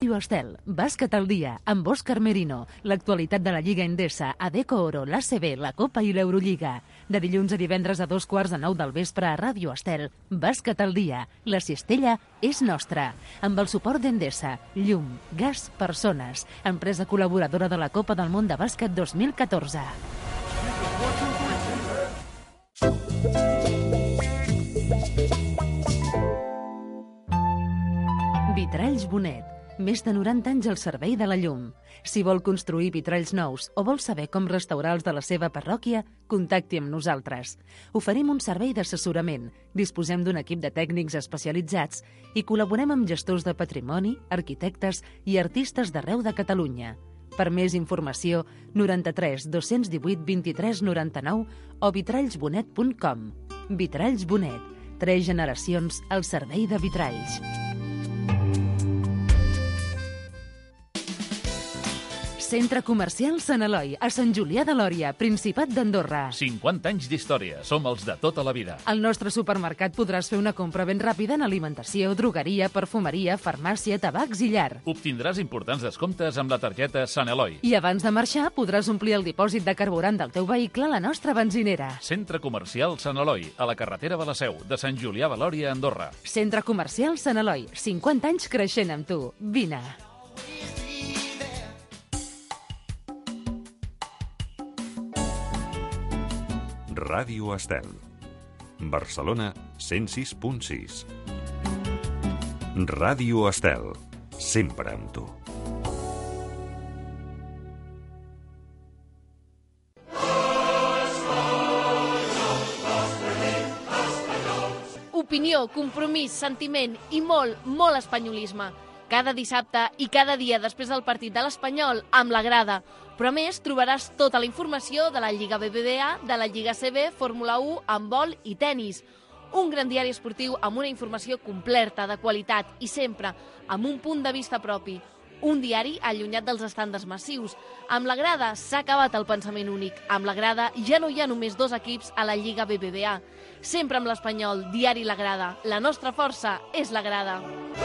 Ràdio Estel, Bàsquet al dia, amb Òscar Merino, l'actualitat de la Lliga Endesa, Adecco Oro, l'ACB, la Copa i l'Eurolliga. De dilluns a divendres a 2:15 del vespre a Ràdio Estel, Bàsquet al dia, la cistella és nostra. Amb el suport d'Endesa, llum, gas, persones, empresa col·laboradora de la Copa del Món de Bàsquet 2014. Vitralls Bonet. Més de 90 anys al servei de la llum. Si vol construir vitralls nous o vol saber com restaurar els de la seva parròquia, contacti amb nosaltres. Oferim un servei d'assessorament, disposem d'un equip de tècnics especialitzats i col·laborem amb gestors de patrimoni, arquitectes i artistes d'arreu de Catalunya. Per més informació, 93 218 23 99 o vitrallsbonet.com. Vitralls Bonet. 3 generacions al servei de vitralls. Centre Comercial Sant Eloi, a Sant Julià de Lòria, Principat d'Andorra. 50 anys d'història. Som els de tota la vida. Al nostre supermercat podràs fer una compra ben ràpida en alimentació, drogueria, perfumeria, farmàcia, tabacs i llar. Obtindràs importants descomptes amb la targeta Sant Eloi. I abans de marxar podràs omplir el dipòsit de carburant del teu vehicle a la nostra benzinera. Centre Comercial Sant Eloi, a la carretera de la Seu, de Sant Julià de Lòria, Andorra. Centre Comercial Sant Eloi, 50 anys creixent amb tu. Vine. Ràdio Estel. Barcelona 106.6. Ràdio Estel. Sempre amb tu. Opinió, compromís, sentiment i molt, molt espanyolisme. Cada dissabte i cada dia després del partit de l'Espanyol amb la grada. Però a més trobaràs tota la informació de la Lliga BBVA, de la Lliga CB, Fórmula 1, handbol i tennis. Un gran diari esportiu amb una informació completa, de qualitat i sempre amb un punt de vista propi. Un diari allunyat dels estàndards massius. Amb la grada s'ha acabat el pensament únic. Amb la grada ja no hi ha només 2 equips a la Lliga BBVA. Sempre amb l'Espanyol, diari La Grada. La nostra força és la grada.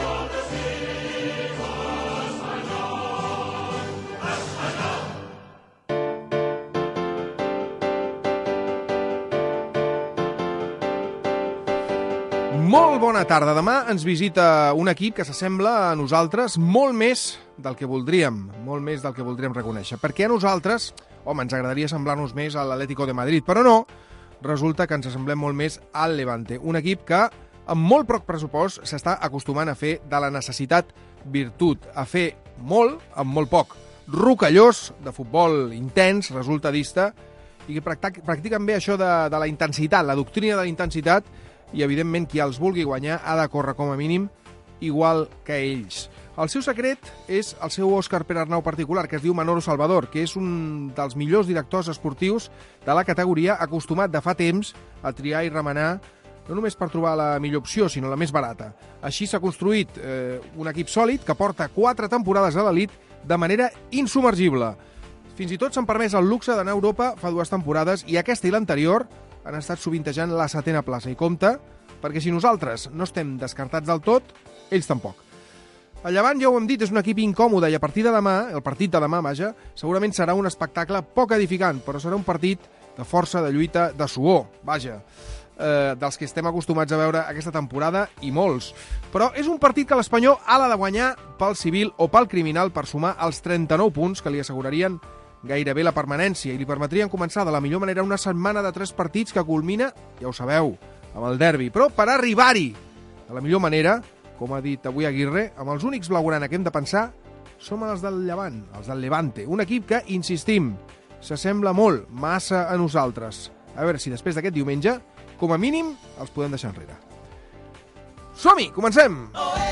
Molt bona tarda. Demà ens visita un equip que s'assembla a nosaltres molt més del que voldríem, reconèixer. Perquè a nosaltres, ens agradaria semblar-nos més a l'Atlético de Madrid, però no, resulta que ens assemblem molt més al Levante, un equip que amb molt poc pressupost s'està acostumant a fer de la necessitat virtut, a fer molt amb molt poc. Rocallós, de futbol intens, resultadista, i que practiquen bé això de la intensitat, la doctrina de la intensitat, i evidentment qui els vulgui guanyar ha de córrer com a mínim igual que ells. El seu secret és el seu Òscar Perarnau particular, que es diu Manolo Salvador, que és un dels millors directors esportius de la categoria, acostumat de fa temps a triar i remenar no només per trobar la millor opció, sinó la més barata. Així s'ha construït un equip sòlid que porta 4 temporades a l'elit de manera insubmergible. Fins i tot s'han permès el luxe d'anar a Europa fa 2 temporades i aquesta i l'anterior han estat sovintejant la 7a plaça. I compte, perquè si nosaltres no estem descartats del tot, ells tampoc. El Llevant, ja ho hem dit, és un equip incòmode i a partir de demà, el partit de demà, segurament serà un espectacle poc edificant, però serà un partit de força, de lluita, de suor, dels que estem acostumats a veure aquesta temporada i molts. Però és un partit que l'Espanyol ha de guanyar pel civil o pel criminal per sumar els 39 punts que li assegurarien gairebé la permanència i li permetrien començar de la millor manera una setmana de 3 partits que culmina, ja ho sabeu, amb el derbi. Però per arribar-hi de la millor manera, com ha dit avui Aguirre, amb els únics blaugrana que hem de pensar som els del Llevant, els del Levante, un equip que, insistim, s'assembla molt, massa a nosaltres. A veure si després d'aquest diumenge, com a mínim, els podem deixar enrere. Som-hi, comencem!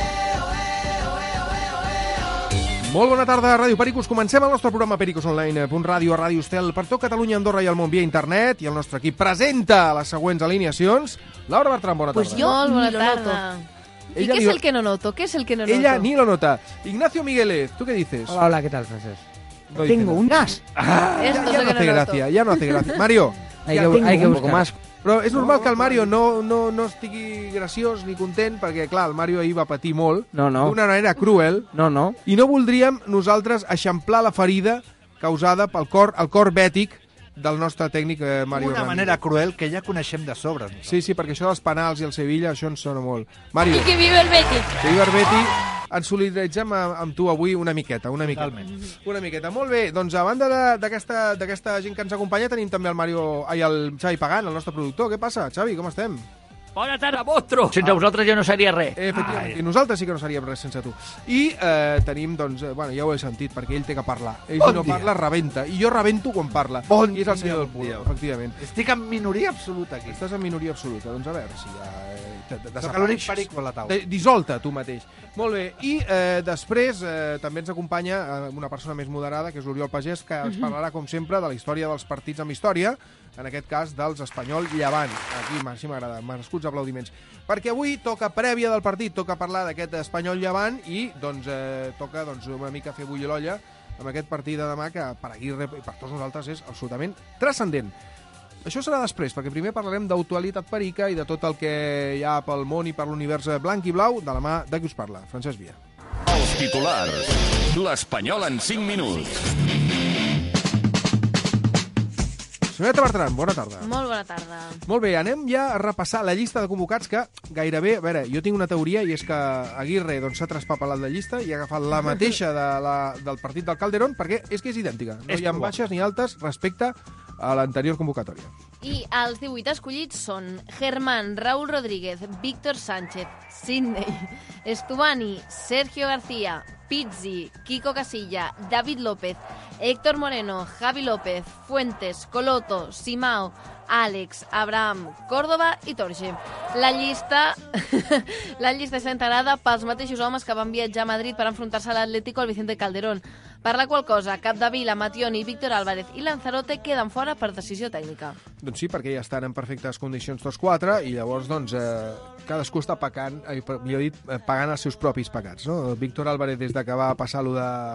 Molt bona tarda, Ràdio Pericos. Comencem el nostre programa pericosonline.radio a Ràdio Estel per tot Catalunya, Andorra i el món via internet. I el nostre equip presenta les següents alineacions. Laura Bertran, bona tarda. Pues yo bona tarda. ¿Y qué es el que no noto? ¿Qué es el que no noto? Ella ni lo nota. Ignacio Migueles, ¿tú qué dices? Hola, ¿qué tal, Francesc? No Tengo un gas. Ya no hace gracia, ya no hace gracia. Mario, hay que buscar. Un poco más. Però és normal que el Mario no estigui graciós ni content, perquè, clar, el Mario ahir va patir molt, d'una manera cruel, i no voldríem nosaltres eixamplar la ferida causada pel cor bètic del nostre tècnic Mario Ramírez. D'una manera cruel que ja coneixem de sobres. Sí, perquè això dels penals i el Sevilla, això ens sona molt. Mario. I que viva el Betis. Que viva el Betis. Ens solidaritzem amb tu avui una miqueta. Una miqueta. Molt bé, doncs a banda d'aquesta gent que ens acompanya tenim també el Xavi Pagant, el nostre productor. Què passa, Xavi? Com estem? Bona tarda, vostro! Sense vosaltres jo no seria res. Efectivament, i nosaltres sí que no seríem res sense tu. I tenim, doncs, ja ho he sentit, perquè ell té que parlar. Ell si no parla, rebenta. I jo rebento quan parla. I és el senyor del punt, efectivament. Estic en minoria absoluta aquí. Estàs en minoria absoluta. Doncs a veure si ja... Soc l'únic perico a la taula. Dissolta tu mateix. Molt bé. I després també ens acompanya una persona més moderada, que és l'Oriol Pagès, que ens parlarà, com sempre, de la història dels partits amb història, en aquest cas dels Espanyol Llevant. Aquí sí m'agrada, merescuts aplaudiments. Perquè avui toca prèvia del partit, toca parlar d'aquest Espanyol Llevant i doncs toca una mica fer bullir l'olla amb aquest partit de demà que per Aguirre i per tots nosaltres és absolutament transcendent. Això serà després, perquè primer parlarem d'actualitat perica i de tot el que hi ha pel món i per l'univers blanc i blau de la mà de qui us parla, Francesc Via. Els titulars. L'Espanyol en 5 minuts. Senyoreta Bertran, bona tarda. Molt bona tarda. Molt bé, anem ja a repassar la llista de convocats que gairebé... A veure, jo tinc una teoria i és que Aguirre s'ha traspapelat la llista i ha agafat la mateixa del partit del Calderón perquè és que és idèntica. No hi ha baixes ni altes respecte a l'anterior convocatòria. I els 18 escollits són Germán, Raúl Rodríguez, Víctor Sánchez, Sidney, Estubani, Sergio García, Pizzi, Kiko Casilla, David López, Héctor Moreno, Javi López, Fuentes, Coloto, Simao, Àlex, Abraham, Córdoba i Torge. La llista està integrada pels mateixos homes que van viatjar a Madrid per enfrontar-se a l'Atlético al Vicente Calderón, per la qual cosa Capdevila, Mationi, Víctor Álvarez i Lanzarote queden fora per decisió tècnica. Doncs sí, perquè ja estan en perfectes condicions tots quatre i llavors cadascú està pagant els seus propis pecats. No? Víctor Álvarez, des que va passar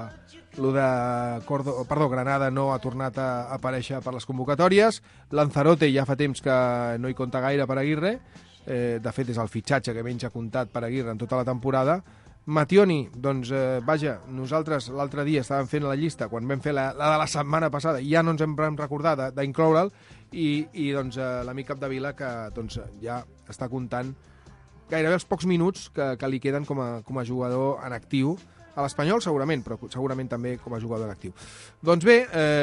Granada no ha tornat a aparèixer per les convocatòries. Lanzarote ja fa temps que no hi compta gaire per Aguirre. De fet, és el fitxatge que menys ha comptat per Aguirre en tota la temporada. Mationi, doncs, nosaltres l'altre dia estàvem fent la llista, quan vam fer la de la setmana passada, ja no ens hem recordat d'incloure'l, i doncs l'amic Capdevila, que doncs, ja està comptant gairebé els pocs minuts que li queden com a jugador en actiu. A l'Espanyol segurament, però segurament també com a jugador actiu. Doncs bé,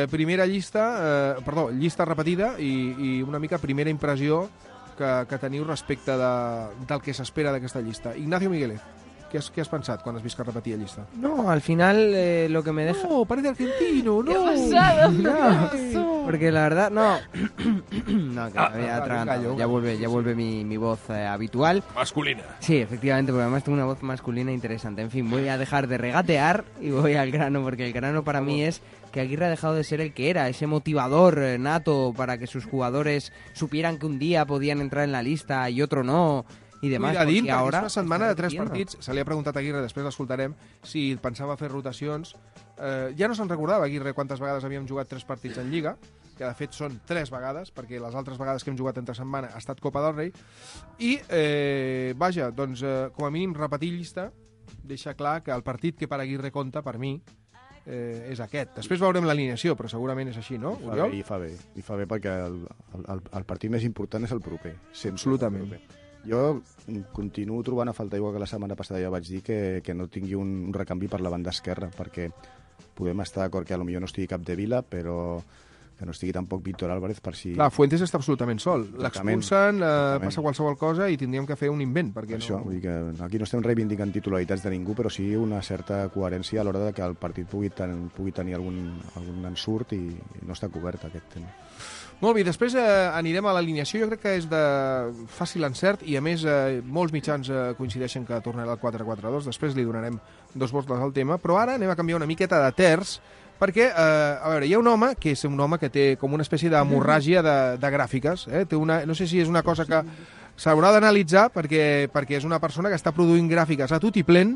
llista repetida i una mica primera impressió que teniu respecte del que s'espera d'aquesta llista. Ignacio Migueles, ¿qué has pensado cuando has visto que repetía llista? No, al final lo que me deja... No, parece argentino, no. ¿Qué ha pasado? No, porque la verdad, no. No, que me había atragantado. Ya vuelve mi voz habitual. Masculina. Sí, efectivamente, porque además tengo una voz masculina interesante. En fin, voy a dejar de regatear y voy al grano, porque el grano para mí es que Aguirre ha dejado de ser el que era, ese motivador nato para que sus jugadores supieran que un día podían entrar en la lista y otro no... i demás, perquè ara... És una setmana de 3 partits. Se li ha preguntat a Aguirre, després l'escoltarem, si pensava fer rotacions. Ja no se'n recordava, Aguirre, quantes vegades havíem jugat 3 partits en Lliga, que de fet són 3 vegades, perquè les altres vegades que hem jugat entre setmana ha estat Copa del Rei. I, doncs, com a mínim, repetir llista deixa clar que el partit que per Aguirre compta, per mi, és aquest. Després veurem l'alineació, però segurament és així, no, Oriol? I fa bé perquè el partit més important és el proper. Absolutament. Jo continuo trobant a falta, igual que la setmana passada ja vaig dir, que no tingui un recanvi per la banda esquerra, perquè podem estar d'acord que potser no estigui Capdevila, però que no estigui tampoc Víctor Álvarez per si... Clar, Fuentes està absolutament sol. L'expulsen, passa qualsevol cosa i tindríem que fer un invent, perquè això, vull dir que aquí no estem reivindicant titularitats de ningú, però sí una certa coherència a l'hora de que el partit pugui tenir algun ensurt i no està cobert aquest tema. Molt bé, després anirem a l'alineació. Jo crec que és de fàcil encert i, a més, molts mitjans coincideixen que tornarà al 4-4-2. Després li donarem 2 voltes al tema, però ara anem a canviar una miqueta de terç, perquè, a veure, hi ha un home que és un home que té com una espècie d'hemorràgia de gràfiques. Té no sé si és una cosa que s'haurà d'analitzar, perquè és una persona que està produint gràfiques a tot i plen,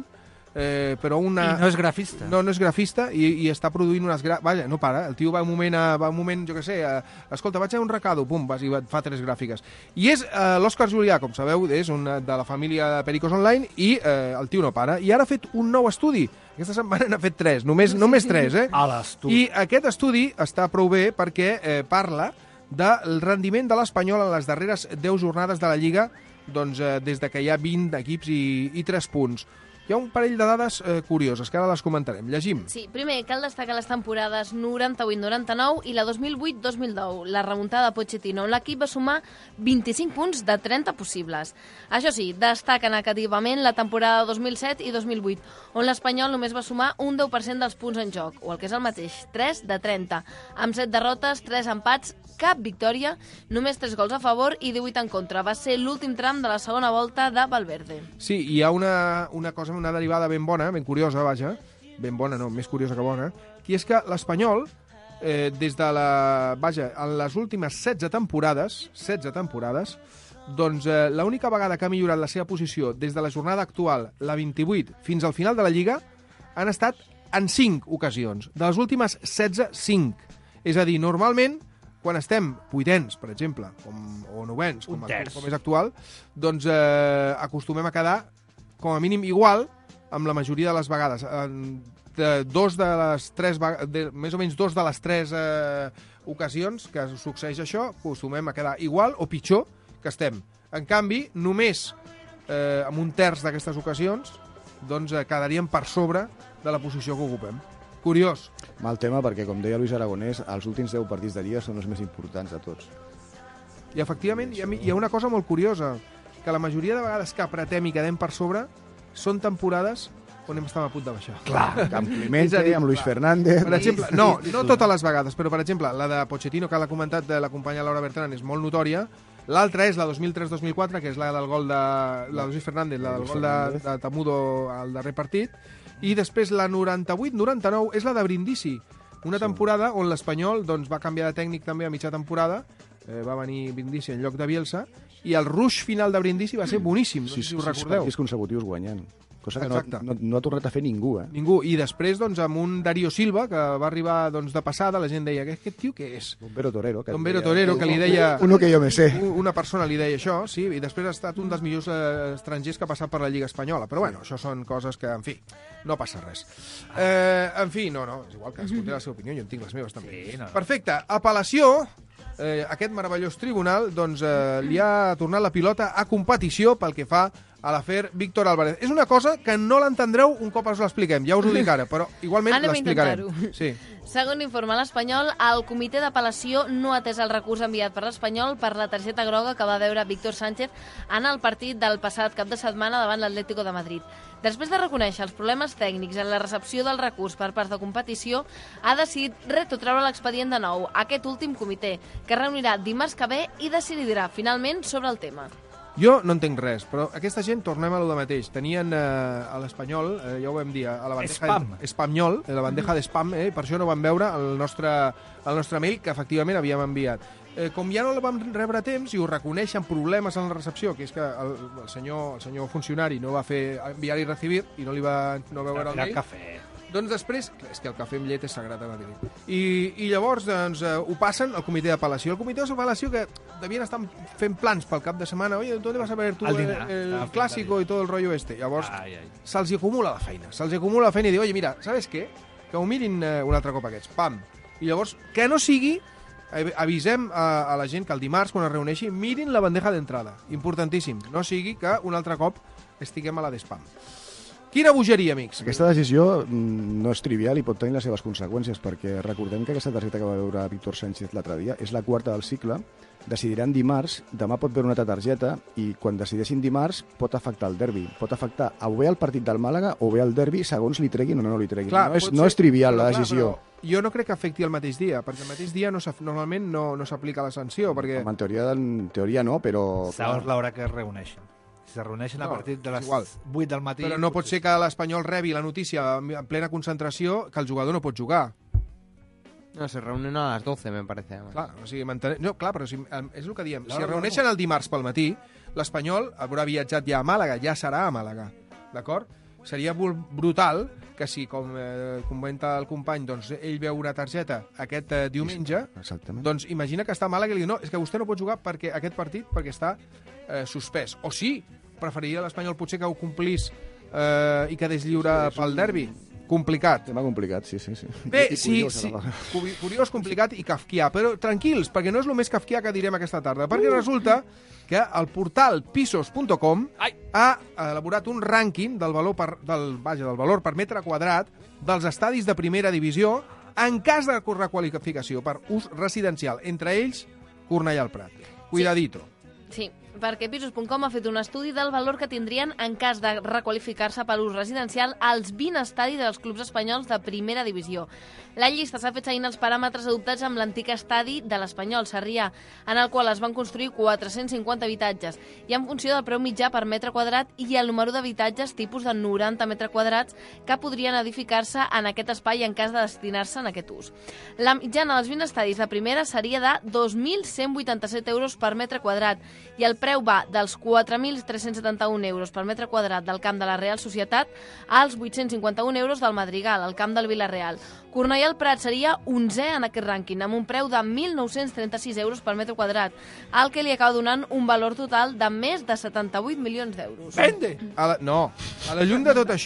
però I no és grafista. No és grafista i està produint unes... Vaja, no para, el tio va un moment, jo què sé, escolta, vaig a un recado, pum, vas i fa 3 gràfiques. I és l'Òscar Julià, com sabeu, és de la família de Pericos Online i el tio no para. I ara ha fet un nou estudi. Aquesta setmana n'ha fet 3, només 3, I aquest estudi està prou bé perquè parla del rendiment de l'Espanyol en les darreres 10 jornades de la Lliga, doncs des de que hi ha 20 equips i 3 punts. Hi ha un parell de dades curioses, que ara les comentarem. Llegim. Sí, primer, cal destacar les temporades 98-99 i la 2008-2009, la remuntada de Pochettino, on l'equip va sumar 25 punts de 30 possibles. Això sí, destaca negativament la temporada 2007 i 2008, on l'Espanyol només va sumar un 10% dels punts en joc, o el que és el mateix, 3 de 30, amb 7 derrotes, 3 empats, cap victòria, només 3 gols a favor i 18 en contra. Va ser l'últim tram de la segona volta de Valverde. Sí, hi ha una cosa, una derivada ben bona, ben curiosa, vaja, ben bona, no, més curiosa que bona, que és que l'Espanyol, des de en les últimes 16 temporades, doncs l'única vegada que ha millorat la seva posició des de la jornada actual, la 28, fins al final de la Lliga, han estat en 5 ocasions. De les últimes 16, 5. És a dir, normalment, quan estem vuitens, per exemple, o novens, com és actual, doncs acostumem a quedar com a mínim igual amb la majoria de les vegades. Més o menys 2 de les 3 ocasions que succeeix això, acostumem a quedar igual o pitjor que estem. En canvi, només amb un terç d'aquestes ocasions doncs quedaríem per sobre de la posició que ocupem. Curiós. Mal tema perquè, com deia Luis Aragonès, els últims 10 partits de Lliga són els més importants de tots. I efectivament hi ha una cosa molt curiosa, que la majoria de vegades que apretem i quedem per sobre són temporades on estem a punt de baixar. Clar, amb Clemente, amb Luis Fernández... Per exemple, no totes les vegades, però per exemple, la de Pochettino, que l'ha comentat de la companya Laura Bertran, és molt notòria. L'altra és la 2003-2004, que és la del gol de Luis Fernández, la del gol de Tamudo al darrer partit. I després la 98-99 és la de Brindisi, una temporada on l'Espanyol va canviar de tècnic també a mitja temporada, va venir Brindisi en lloc de Bielsa, i el rush final de Brindisi va ser boníssim, no sé si us recordeu. 6 consecutius guanyant, cosa que no ha tornat a fer ningú. Ningú, i després amb un Darío Silva, que va arribar de passada, la gent deia, aquest tio què és? Bombero Torero, que li deia... Uno que jo me sé. Una persona li deia això, sí, i després ha estat un dels millors estrangers que ha passat per la Lliga Espanyola, però bueno, això són coses que, en fi, no passa res. En fi, no, és igual que escolti la seva opinió, jo en tinc les meves també. Sí, no. Perfecte, apel·lació, aquest meravellós tribunal li ha tornat la pilota a competició pel que fa a l'afer Víctor Álvarez. És una cosa que no l'entendreu un cop us l'expliquem, ja us ho dic ara, però igualment l'explicarem. Sí. Segons informa l'Espanyol, el comitè d'apel·lació no ha atès el recurs enviat per l'Espanyol per la targeta groga que va veure Víctor Sánchez en el partit del passat cap de setmana davant l'Atlético de Madrid. Després de reconèixer els problemes tècnics en la recepció del recurs per part de competició, ha decidit retotreure l'expedient de nou, aquest últim comitè, que es reunirà dimarts que ve i decidirà finalment sobre el tema. Jo no entenc res, però aquesta gent, tornem a lo de mateix. Tenien a l'Espanyol, ja ho vam dir, a la bandeja Espanyol, la bandeja d'espam, per això no van veure el nostre mail que efectivament havíem enviat. Com ja no el vam rebre a temps i ho reconeixen problemes en la recepció, que és que el senyor funcionari no va fer enviar i recibir i no va veure el mail, doncs després, és que el cafè amb llet és sagrat a Madrid. I llavors ho passen al comitè d'apel·lació. El comitè d'apel·lació que devien estar fent plans pel cap de setmana. Oye, ¿dónde vas a ver tú el clásico y todo el rollo este? Llavors se'ls acumula la feina. I diu, oye, mira, ¿sabes qué? Que ho mirin un altre cop aquests. Pam! I llavors, que no sigui, avisem a la gent que el dimarts, quan es reuneixi, mirin la bandeja d'entrada. Importantíssim. No sigui que un altre cop estiguem a la d'espam. Quina bogeria, amics! Aquesta decisió no és trivial i pot tenir les seves conseqüències, perquè recordem que aquesta targeta que va veure Víctor Sánchez l'altre dia és la quarta del cicle, decidiran dimarts, demà pot veure una altra targeta i quan decideixin dimarts pot afectar el derbi, pot afectar o bé el partit del Màlaga o bé el derbi segons li treguin o no li treguin. Clar, no és trivial la decisió. Jo no crec que afecti el mateix dia, perquè el mateix dia normalment no s'aplica la sanció. Perquè... En teoria no, però... Segons l'hora que es reuneixen. Si es reuneixen a partir de les 8 del matí... Però no pot ser que l'Espanyol rebi la notícia en plena concentració que el jugador no pot jugar. No, se reúnen a les 12, me parece. Clar, o sigui, no, clar, però és el que diem. Si es reuneixen el dimarts pel matí, l'Espanyol haurà viatjat ja a Màlaga, ja serà a Màlaga, d'acord? seria brutal que si, com comenta el company, doncs ell veu una targeta aquest diumenge, doncs imagina que està Màlaga i li diu, no, és que vostè no pot jugar perquè aquest partit perquè està suspès. O sí, preferiria l'Espanyol potser que ho complís i quedés lliure pel derbi. Complicat. Tema complicat, sí. Bé, sí. Curiós, complicat i kafkià. Però tranquils, perquè no és el més kafkià que direm aquesta tarda, perquè resulta que el portal pisos.com ha elaborat un rànquing del valor per metre quadrat dels estadis de primera divisió en cas de requalificació per ús residencial. Entre ells, Cornellà al Prat. Cuidadito. Sí, perquè Pisos.com ha fet un estudi del valor que tindrien en cas de requalificar-se per ús residencial als 20 estadis dels clubs espanyols de primera divisió. La llista s'ha fet seguint els paràmetres adoptats amb l'antic estadi de l'Espanyol, Sarrià, en el qual es van construir 450 habitatges, i en funció del preu mitjà per metre quadrat i el número d'habitatges tipus de 90 metres quadrats que podrien edificar-se en aquest espai en cas de destinar-se en aquest ús. La mitjana dels 20 estadis de primera seria de 2.187 euros per metre quadrat i el preu va dels 4.371 euros per metre quadrat del camp de la Real Societat als 851 euros del Madrigal, al camp del Villarreal. Cornellà al Prat seria 11è en aquest rànquing, amb un preu de 1.936 euros per metre quadrat, el que li acaba donant un valor total de més de 78 milions d'euros. Vende! A la llum de tot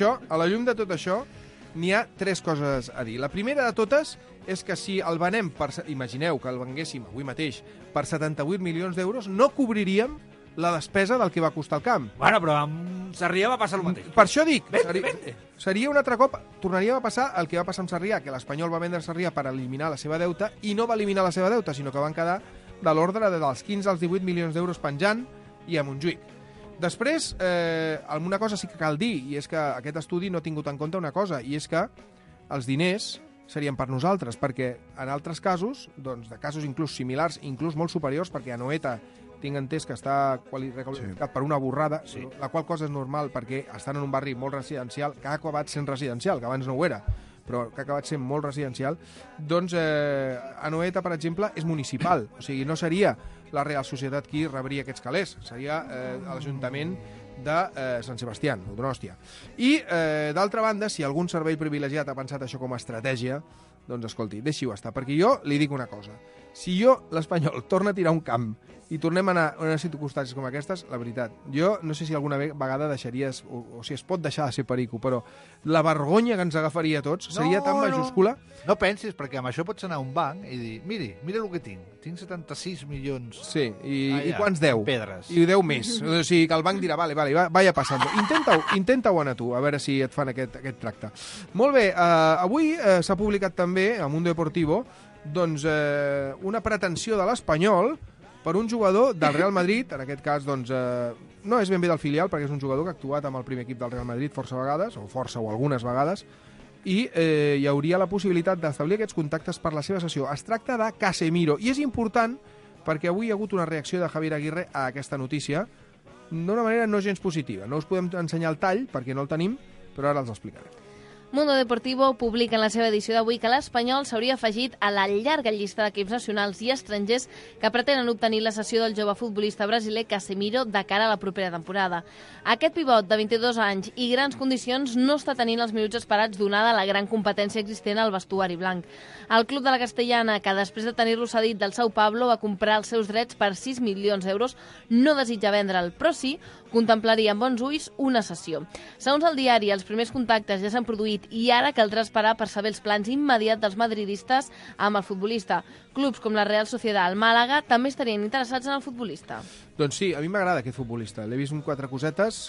això, n'hi ha 3 coses a dir. La primera de totes és que si el venem imagineu que el venguéssim avui mateix per 78 milions d'euros, no cobriríem la despesa del que va costar el camp. Bueno, però amb Sarrià va passar el mateix. Per això dic, seria un altre cop, tornaria a passar el que va passar amb Sarrià, que l'Espanyol va vendre Sarrià per eliminar la seva deuta, i no va eliminar la seva deuta, sinó que van quedar de l'ordre dels 15 als 18 milions d'euros penjant i a Montjuïc. Després, alguna cosa sí que cal dir, i és que aquest estudi no ha tingut en compte una cosa, i és que els diners serien per nosaltres, perquè en altres casos, doncs de casos inclús similars, inclús molt superiors, perquè Anoeta tinc entès que està requalificat per una borrada, la qual cosa és normal perquè estan en un barri molt residencial, que ha acabat sent residencial, que abans no ho era, però que ha acabat sent molt residencial, doncs Anoeta, per exemple, és municipal, o sigui, no seria la Real Societat qui rebria aquests calés, seria l'Ajuntament de Sant Sebastià, o Donòstia. I, d'altra banda, si algun servei privilegiat ha pensat això com a estratègia, doncs, escolti, deixi-ho estar, perquè jo li dic una cosa. Si l'Espanyol, torna a tirar un camp i tornem a anar a unes circumstàncies com aquestes, la veritat, jo no sé si alguna vegada deixaries, o si es pot deixar de ser perico, però la vergonya que ens agafaria a tots seria tan majúscula. No pensis, perquè amb això pots anar a un banc i dir, mira el que tinc 76 milions. Sí, i quants deu? Pedres. I 10 més. O sigui, que el banc dirà, vale, vaya passant. Intenta-ho anar tu, a veure si et fan aquest tracte. Molt bé, avui s'ha publicat també, a Mundo Deportivo, doncs una pretensió de l'Espanyol per un jugador del Real Madrid, en aquest cas, doncs, no és ben bé del filial, perquè és un jugador que ha actuat amb el primer equip del Real Madrid força vegades, o algunes vegades, i hi hauria la possibilitat d'establir aquests contactes per la seva sessió. Es tracta de Casemiro, i és important perquè avui hi ha hagut una reacció de Javier Aguirre a aquesta notícia d'una manera no gens positiva. No us podem ensenyar el tall, perquè no el tenim, però ara els explicaré. Mundo Deportivo publica en la seva edició d'avui que l'Espanyol s'hauria afegit a la llarga llista d'equips nacionals i estrangers que pretenen obtenir la cessió del jove futbolista brasiler Casemiro de cara a la propera temporada. Aquest pivot de 22 anys i grans condicions no està tenint els minuts esperats donada la gran competència existent al vestuari blanc. El club de la Castellana, que després de tenir-lo cedit del São Paulo va comprar els seus drets per 6 milions d'euros, no desitja vendre'l, però sí contemplaria amb bons ulls una cessió. Segons el diari, els primers contactes ja s'han produït i ara caldrà esperar per saber els plans immediats dels madridistes amb el futbolista. Clubs com la Real Sociedad, el Màlaga, també estarien interessats en el futbolista. Doncs sí, a mi m'agrada aquest futbolista. L'he vist un 4 cosetes,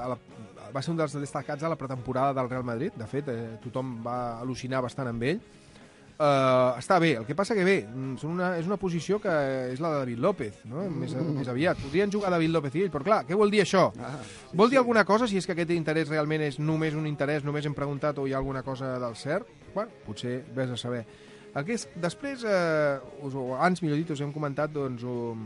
va ser un dels destacats a la pretemporada del Real Madrid. De fet, tothom va al·lucinar bastant amb ell. Està bé, el que passa que bé, és una posició que és la de David López, no? Més aviat. Podrien jugar David López i ell, però clar, què vol dir això? Vol dir alguna cosa, si és que aquest interès realment és només un interès, només hem preguntat o hi ha alguna cosa del cert? Bueno, potser vés a saber. Després, abans, millor dit, us hem comentat doncs,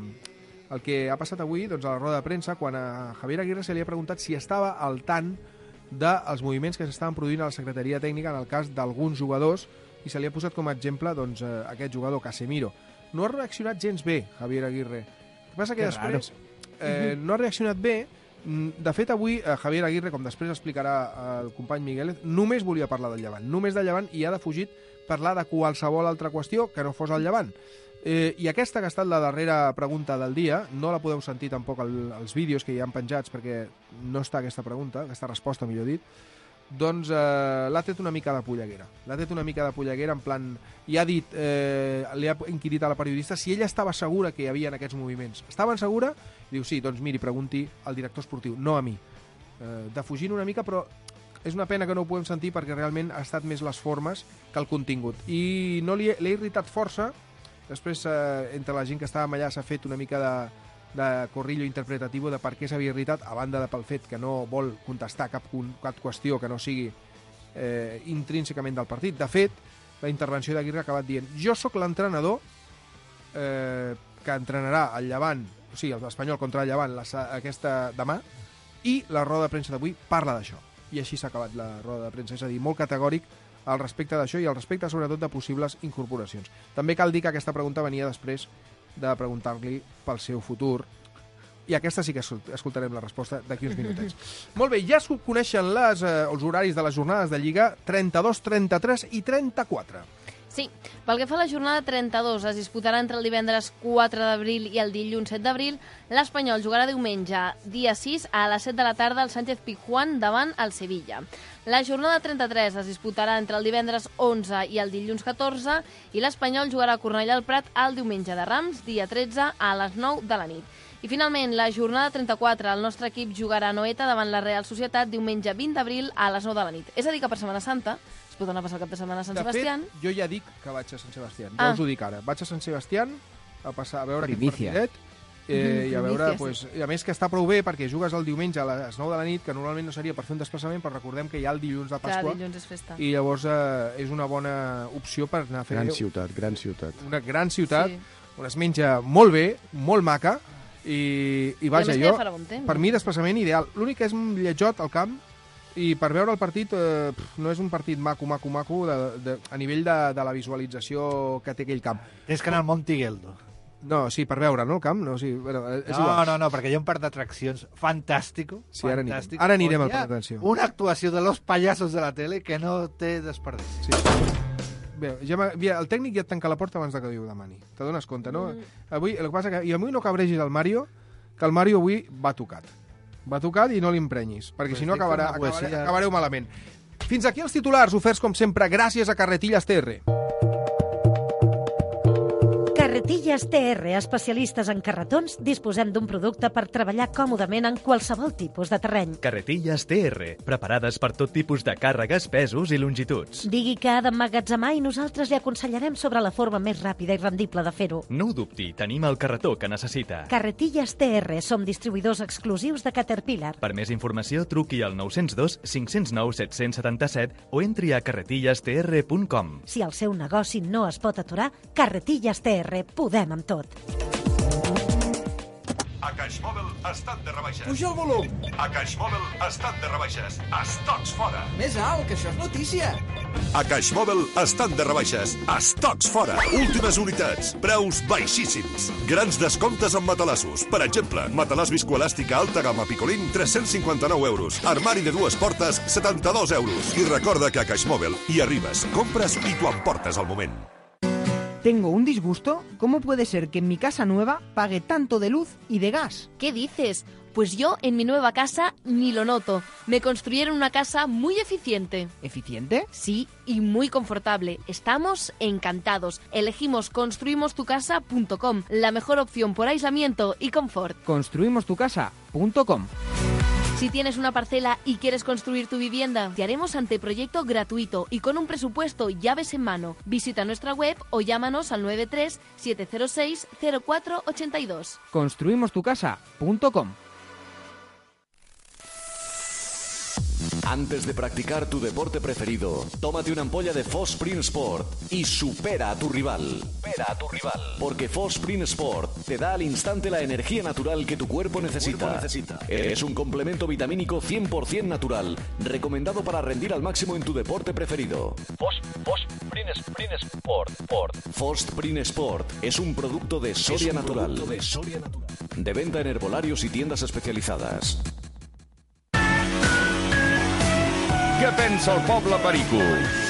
el que ha passat avui doncs, a la roda de premsa, quan a Javier Aguirre se li ha preguntat si estava al tant dels moviments que s'estaven produint a la secretaria tècnica en el cas d'alguns jugadors, i se li ha posat com a exemple doncs, aquest jugador, Casemiro. No ha reaccionat gens bé, Javier Aguirre. El que passa que després no ha reaccionat bé De fet, avui Javier Aguirre, com després explicarà el company Miguel, només volia parlar del Llevant. Només del Llevant, i ha defugit parlar de qualsevol altra qüestió que no fos el Llevant. I aquesta que ha estat la darrera pregunta del dia, no la podeu sentir tampoc als vídeos que hi han penjats, perquè no està aquesta pregunta, aquesta resposta, millor dit, doncs l'ha tret una mica de polleguera. L'ha tret una mica de polleguera, en plan... I ha dit, li ha inquirit a la periodista si ella estava segura que hi havia aquests moviments. Estaven segura? Diu, sí, doncs miri, pregunti al director esportiu, no a mi. Defugint una mica, però és una pena que no ho podem sentir perquè realment ha estat més les formes que el contingut. I no l'he irritat força. Després, entre la gent que estàvem allà, s'ha fet una mica de corrillo interpretatiu de per què s'havia irritat, a banda pel fet que no vol contestar cap qüestió que no sigui intrínsecament del partit. De fet, la intervenció d'Aguirre ha acabat dient: jo sóc l'entrenador que entrenarà el Llevant, o sigui, l'Espanyol contra el Llevant aquesta demà, i la roda de premsa d'avui parla d'això. I així s'ha acabat la roda de premsa, és a dir, molt categòric al respecte d'això i al respecte sobretot de possibles incorporacions. També cal dir que aquesta pregunta venia després de preguntar-li pel seu futur, i aquesta sí que escoltarem la resposta d'aquí uns minutets. Molt bé, ja coneixen els horaris de les jornades de Lliga 32, 33 i 34. Sí, pel que fa a la jornada 32, es disputarà entre el divendres 4 d'abril i el dilluns 7 d'abril. L'Espanyol jugarà diumenge, dia 6, a les 7 de la tarda al Sánchez Pizjuán davant el Sevilla. La jornada 33 es disputarà entre el divendres 11 i el dilluns 14 i l'Espanyol jugarà a Cornellà al Prat el diumenge de Rams, dia 13, a les 9 de la nit. I finalment, la jornada 34, el nostre equip jugarà a Noeta davant la Real Societat diumenge 20 d'abril a les 9 de la nit. És a dir que per Setmana Santa es pot anar a passar el cap de setmana a Sant Sebastián. De fet, jo ja dic que vaig a Sant Sebastián. Ja us ho dic ara. Vaig a Sant Sebastián a passar a veure aquest partidet. I a veure, pues, i a més que està prou bé perquè jugues el diumenge a les 9 de la nit, que normalment no seria per fer un desplaçament, però recordem que hi ha el dilluns de Pasqua. Clar, dilluns és festa. I llavors és una bona opció per anar a fer... Gran ciutat. Una gran ciutat, sí, on es menja molt bé, molt maca, i vaja, jo, per mi desplaçament ideal. L'únic que és un lletjot al camp, i per veure el partit no és un partit maco a nivell de la visualització que té aquell camp. Tens que anar al Monte Geldo. No, sí, per veure, no, el camp? No, sí, bueno, és igual. No, perquè hi ha un parc d'atraccions fantàstico. Sí, ara anirem al parc d'atracció. Una actuació de los payasos de la tele que no té desperdici. Sí. Bé, el tècnic ja et tanca la porta abans que ho demani. Te dones compte, no? Avui, el que passa que... I avui no cabregis el Mario, que el Mario avui va tocat. Va tocat i no l'imprenyis, perquè si no acabareu malament. Fins aquí els titulars, oferts com sempre gràcies a Carretillas TR. Carretillas TR, especialistes en carretons, disposem d'un producte per treballar còmodament en qualsevol tipus de terreny. Carretillas TR, preparades per tot tipus de càrregues, pesos i longituds. Digui que ha d'emmagatzemar i nosaltres li aconsellarem sobre la forma més ràpida i rendible de fer-ho. No ho dubti, tenim el carretó que necessita. Carretillas TR, som distribuïdors exclusius de Caterpillar. Per més informació, truqui al 902 509 777 o entri a carretillastr.com. Si el seu negoci no es pot aturar, Carretillas TR, podem amb tot. A CaixMòbil estat de rebaixes. Puja el volum. A CaixMòbil estat de rebaixes. Estocs fora. Més alt, que això és notícia. A CaixMòbil estat de rebaixes. Estocs fora. Últimes unitats. Preus baixíssims. Grans descomptes en matalassos. Per exemple, matalàs viscoelàstica alta gamma Picolín, 359 euros. Armari de 2 portes, 72 euros. I recorda que a CaixMòbil hi arribes, compres i t'ho emportes al moment. Tengo un disgusto. ¿Cómo puede ser que en mi casa nueva pague tanto de luz y de gas? ¿Qué dices? Pues yo en mi nueva casa ni lo noto. Me construyeron una casa muy eficiente. ¿Eficiente? Sí, y muy confortable. Estamos encantados. Elegimos construimostucasa.com, la mejor opción por aislamiento y confort. Construimostucasa.com. Si tienes una parcela y quieres construir tu vivienda, te haremos anteproyecto gratuito y con un presupuesto llaves en mano. Visita nuestra web o llámanos al 93 706 0482. Construimostucasa.com. Antes de practicar tu deporte preferido, tómate una ampolla de Fosprin Sport y supera a tu rival. Porque Fosprin Sport te da al instante la energía natural que tu cuerpo necesita. Es un complemento vitamínico 100% natural, recomendado para rendir al máximo en tu deporte preferido. Fosprin Sport es un producto de Soria Natural. De venta en herbolarios y tiendas especializadas. Què pensa el poble perico?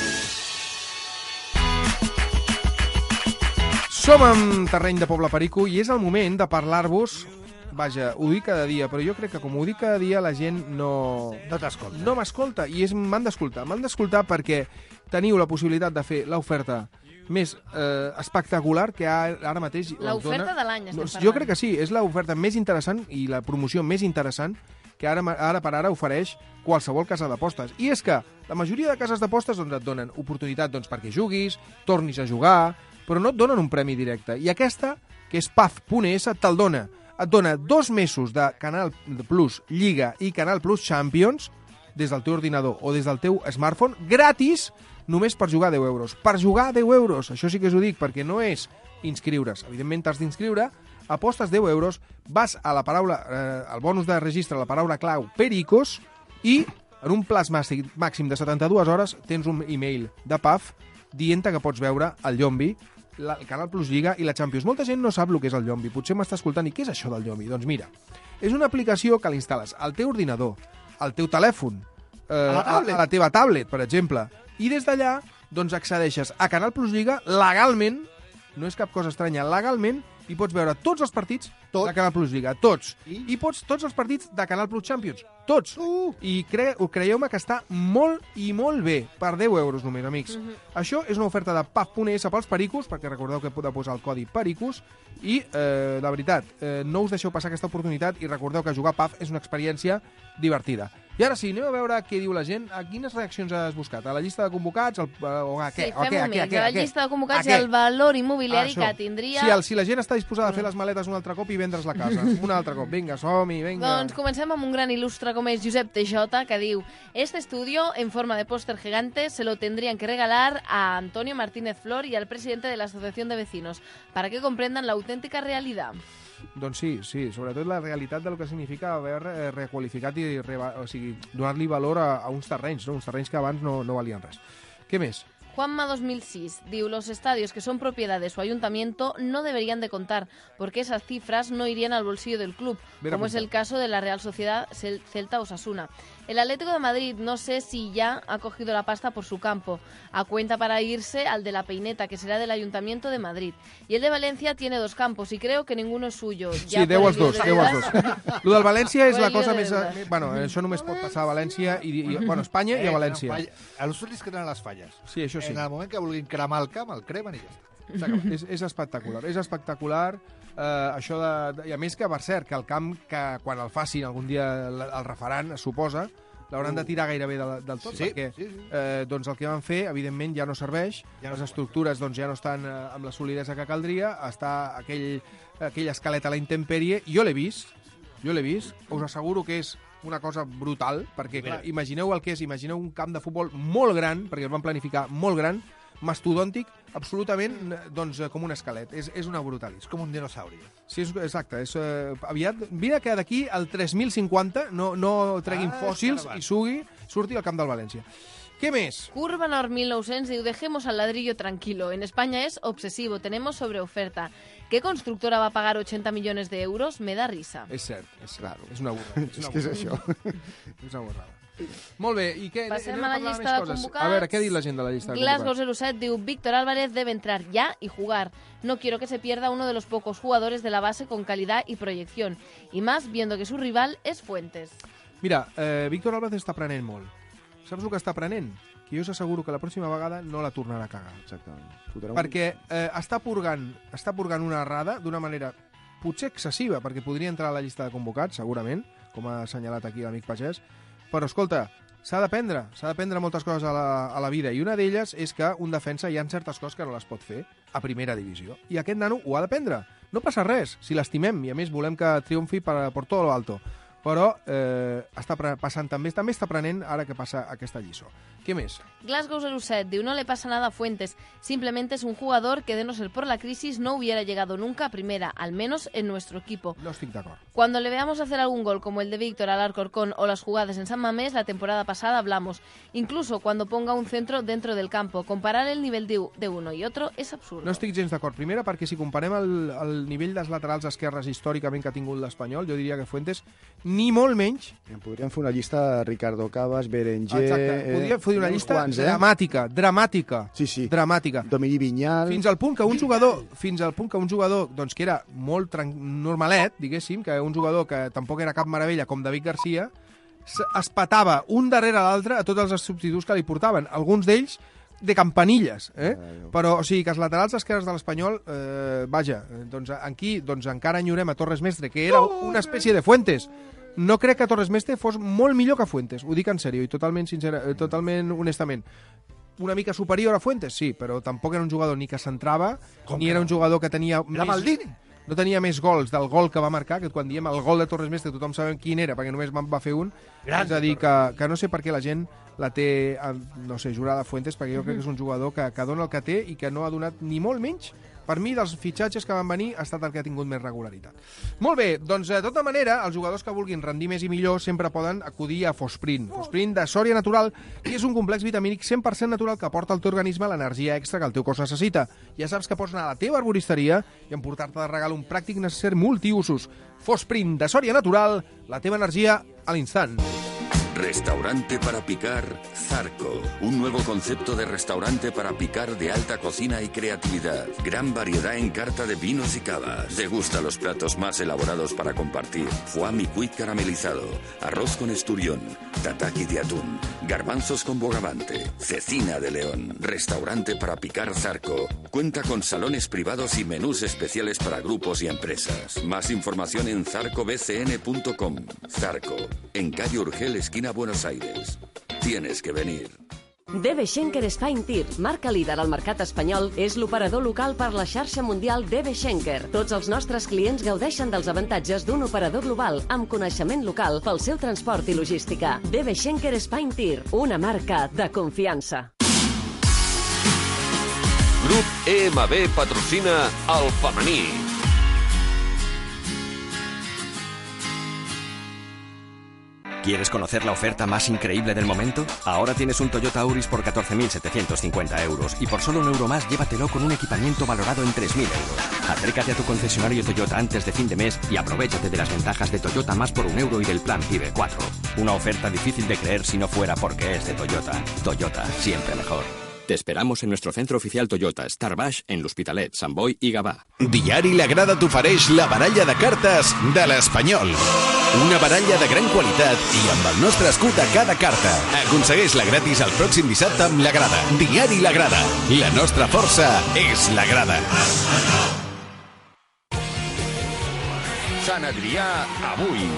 Som en terreny de Poble Perico i és el moment de parlar-vos. Vaja, ho dic cada dia, però jo crec que com ho dic cada dia la gent no t'escolta. No m'escolta, i m'han d'escoltar. M'han d'escoltar perquè teniu la possibilitat de fer l'oferta més espectacular que ara mateix l'oferta de l'any estem parlant. Jo crec que sí, és l'oferta més interessant i la promoció més interessant que ara per ara ofereix qualsevol casa d'apostes. I és que la majoria de cases d'apostes et donen oportunitat perquè juguis, tornis a jugar, però no et donen un premi directe. I aquesta, que és Paz.es, te'l dona. Et dona 2 mesos de Canal Plus Lliga i Canal Plus Champions des del teu ordinador o des del teu smartphone, gratis, només per jugar 10 euros. Per jugar 10 euros, això sí que us ho dic, perquè no és inscriure's. Evidentment t'has d'inscriure, apostes 10 euros, vas a la paraula, al bonus de registre, la paraula clau Pericos, i en un plaç màxim de 72 hores tens un email de PAF dient-te que pots veure el Llombi, el Canal Plus Lliga i la Champions. Molta gent no sap el que és el Llombi, potser m'està escoltant, i què és això del Llombi? Doncs mira, és una aplicació que l'instal·les al teu ordinador, al teu telèfon, a la teva tablet, per exemple, i des d'allà doncs accedeixes a Canal Plus Lliga legalment, no és cap cosa estranya, legalment, i pots veure tots els partits de Canal Plus Lliga, tots. I pots tots els partits de Canal Plus Champions, tots. I creieu-me que està molt i molt bé, per 10 euros només, amics. Això és una oferta de Paz.es pels pericos, perquè recordeu que podeu posar el codi pericos, i, la veritat, no us deixeu passar aquesta oportunitat, i recordeu que jugar a Paz és una experiència divertida. I ara sí, anem a veure què diu la gent. A quines reaccions has buscat? A la llista de convocats? O a què? Sí, fem un mix. A la llista de convocats i el valor immobiliari que tindria... Si la gent està disposada a fer les maletes un altre cop i vendre's la casa. Un altre cop. Vinga, som-hi, vinga. Doncs comencem amb un gran il·lustre com és Josep Tejota, que diu: este estudio, en forma de póster gigante, se lo tendrían que regalar a Antonio Martínez Flor y al presidente de la Asociación de Vecinos, para que comprendan la auténtica realidad. Doncs sí, sobretot la realitat del que significa haver requalificat i donar-li valor a uns terrenys, no? Uns terrenys que abans no valien res. Què més? Juanma 2006 diu: los estadios que son propiedad de su ayuntamiento no deberían de contar, porque esas cifras no irían al bolsillo del club, como es el caso de la Real Sociedad Celta Osasuna. El Atlético de Madrid no sé si ya ha cogido la pasta por su campo, a cuenta para irse al de la Peineta, que será del Ayuntamiento de Madrid. Y el de Valencia tiene 2 campos y creo que ninguno es suyo. Sí, 10 als 2. Lo del València és la cosa més... Bueno, això només pot passar a València, bueno, a Espanya i a València. Els únics que tenen les falles. Sí, això sí. En el moment que vulguin cremar el camp, el cremen i ja està. És espectacular, és espectacular. Això i a més que, per cert, que el camp, que quan el facin algun dia el refaran, es suposa, l'hauran de tirar gairebé del tot, perquè doncs el que van fer, evidentment, ja no serveix, les estructures doncs, ja no estan amb la solidesa que caldria, està aquell esquelet a la intempèrie. Jo l'he vist, us asseguro que és una cosa brutal, perquè clar, imagineu el que és, imagineu un camp de futbol molt gran, perquè el van planificar molt gran, mastodòntic, absolutament doncs, com un esquelet. És una brutalitat. És com un dinosauri. Sí, exacte. Aviat, mira que d'aquí al 3050 no treguin fòssils i surti al camp del València. ¿Qué més? Curvanor 1900 diu: dejemos al ladrillo tranquilo. En España es obsesivo, tenemos sobreoferta. ¿Qué constructora va a pagar 80 millones de euros? Me da risa. És cert, és claro. És una borrada. És que és això. És una borrada. Molt bé, i què? Passem a la llista de convocats. A veure, què ha dit la gent de la llista de Glasgow convocats? 07 diu: Víctor Álvarez debe entrar ya y jugar. No quiero que se pierda uno de los pocos jugadores de la base con calidad y proyección. Y más viendo que su rival es Fuentes. Mira, Víctor Álvarez està aprenent molt. Saps el que està aprenent? Que jo us asseguro que la pròxima vegada no la tornarà a cagar. Exactament. Perquè està purgant una errada d'una manera potser excessiva, perquè podria entrar a la llista de convocats, segurament, com ha assenyalat aquí l'amic Pagès, però, escolta, s'ha d'aprendre moltes coses a la vida, i una d'elles és que un defensa hi ha certes coses que no les pot fer a primera divisió, i aquest nano ho ha d'aprendre. No passa res, si l'estimem, i a més volem que triomfi per tot lo alto. Però està passant també està aprenent ara que passa aquesta lliçó. ¿Qué més? Glasgow 07 diu: no le pasa nada a Fuentes, simplemente es un jugador que de no ser por la crisis no hubiera llegado nunca a primera, al menos en nuestro equipo. No estic d'acord. Cuando le veamos hacer algún gol como el de Víctor al Alcorcón o las jugadas en San Mamés la temporada pasada hablamos, incluso cuando ponga un centro dentro del campo. Comparar el nivel de uno y otro es absurdo. No estic gens d'acord. Primera, perquè si comparem el nivell dels laterals esquerres històricament que ha tingut l'Espanyol, jo diria que Fuentes ni molt menys. Podríem fer una llista Ricardo Cabas, Berenguer... Exacte, podríem fer una llista dramàtica. Sí. Dramàtica. Domini Vinyal... Fins al punt que un jugador doncs, que era molt normalet, diguéssim, que un jugador que tampoc era cap meravella, com David Garcia, es patava un darrere l'altre a tots els substituts que li portaven. Alguns d'ells de campanilles, però, o sigui, que els laterals esquerres de l'Espanyol, vaja, doncs aquí encara enyorem a Torres Mestre, que era una espècie de Fuentes. No crec que Torres Mestre fos molt millor que Fuentes, ho dic en sèrio i totalment honestament. Una mica superior a Fuentes, sí, però tampoc era un jugador ni que centrava, ni era un jugador que tenia... Era Maldini! No tenia més gols del gol que va marcar, que quan diem el gol de Torres Mestre tothom sabem quin era, perquè només va fer un. És a dir, que no sé per què la gent la té, no sé, jurada Fuentes, perquè jo crec que és un jugador que dona el que té i que no ha donat ni molt menys. Per mi, dels fitxatges que van venir, ha estat el que ha tingut més regularitat. Molt bé, doncs, de tota manera, els jugadors que vulguin rendir més i millor sempre poden acudir a Fosprint. Fosprint de Sòria Natural, que és un complex vitamínic 100% natural que aporta al teu organisme l'energia extra que el teu cos necessita. Ja saps que pots anar a la teva arboristeria i emportar-te de regal un pràctic necessari multiusos. Fosprint de Sòria Natural, la teva energia a l'instant. Restaurante para picar Zarco. Un nuevo concepto de restaurante para picar de alta cocina y creatividad. Gran variedad en carta de vinos y cavas. Degusta los platos más elaborados para compartir. Foie micuit caramelizado. Arroz con esturión. Tataki de atún. Garbanzos con bogavante. Cecina de león. Restaurante para picar Zarco. Cuenta con salones privados y menús especiales para grupos y empresas. Más información en zarcobcn.com. Zarco. En calle Urgel, esquina Buenos Aires. Tienes que venir. DB Schenker Spine Tir, marca líder al mercat espanyol, és l'operador local per la xarxa mundial DB Schenker. Tots els nostres clients gaudeixen dels avantatges d'un operador global amb coneixement local pel seu transport i logística. DB Schenker Spine Tir, una marca de confiança. Grup EMB patrocina el femení. ¿Quieres conocer la oferta más increíble del momento? Ahora tienes un Toyota Auris por 14.750 euros y por solo €1 más llévatelo con un equipamiento valorado en 3.000 euros. Acércate a tu concesionario Toyota antes de fin de mes y aprovéchate de las ventajas de Toyota más por €1 y del plan PIBE 4. Una oferta difícil de creer si no fuera porque es de Toyota. Toyota, siempre mejor. Te esperamos en nuestro centre oficial Toyota, Star Baix, en l'Hospitalet, Sant Boi i Gavà. Diari La Grada t'ofereix la baralla de cartes de l'Espanyol. Una baralla de gran qualitat i amb el nostre escut a cada carta. Aconsegueix-la gratis el pròxim dissabte amb La Grada. Diari La Grada. La nostra força és La Grada. Sant Adrià, avui.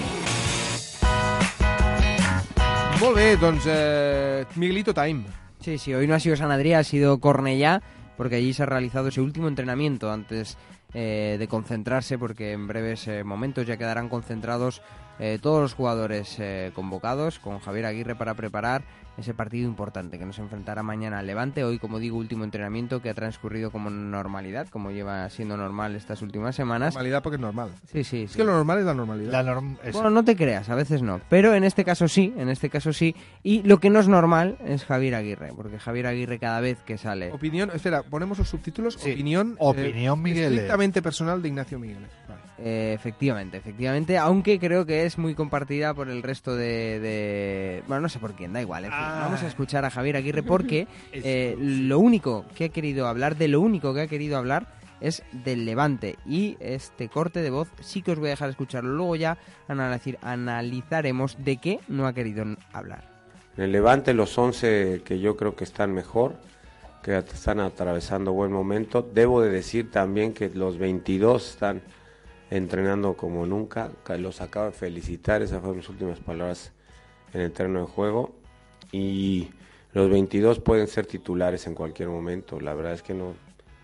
Molt bé, doncs Miguelito Time. Sí, hoy no ha sido San Adrià, ha sido Cornellá, porque allí se ha realizado ese último entrenamiento antes de concentrarse, porque en breves momentos ya quedarán concentrados todos los jugadores convocados, con Javier Aguirre para preparar ese partido importante que nos enfrentará mañana al Levante. Hoy, como digo, último entrenamiento que ha transcurrido como normalidad, como lleva siendo normal estas últimas semanas. Normalidad porque es normal. Sí. Es que lo normal es la normalidad. Bueno, no te creas, a veces no. Pero en este caso sí. Y lo que no es normal es Javier Aguirre, porque Javier Aguirre cada vez que sale... Opinión, espera, ponemos los subtítulos. Sí. Opinión Miguel. Estrictamente personal de Ignacio Miguel. Vale. Efectivamente, aunque creo que es muy compartida por el resto de... Bueno, no sé por quién, da igual. En fin, vamos a escuchar a Javier Aguirre porque lo único que ha querido hablar es del Levante, y este corte de voz sí que os voy a dejar escucharlo. Luego ya analizaremos de qué no ha querido hablar. En el Levante los 11 que yo creo que están mejor, que están atravesando buen momento. Debo de decir también que los 22 están entrenando como nunca. Los acabo de felicitar, esas fueron mis últimas palabras en el terreno de juego. Y los 22 pueden ser titulares en cualquier momento. La verdad es que no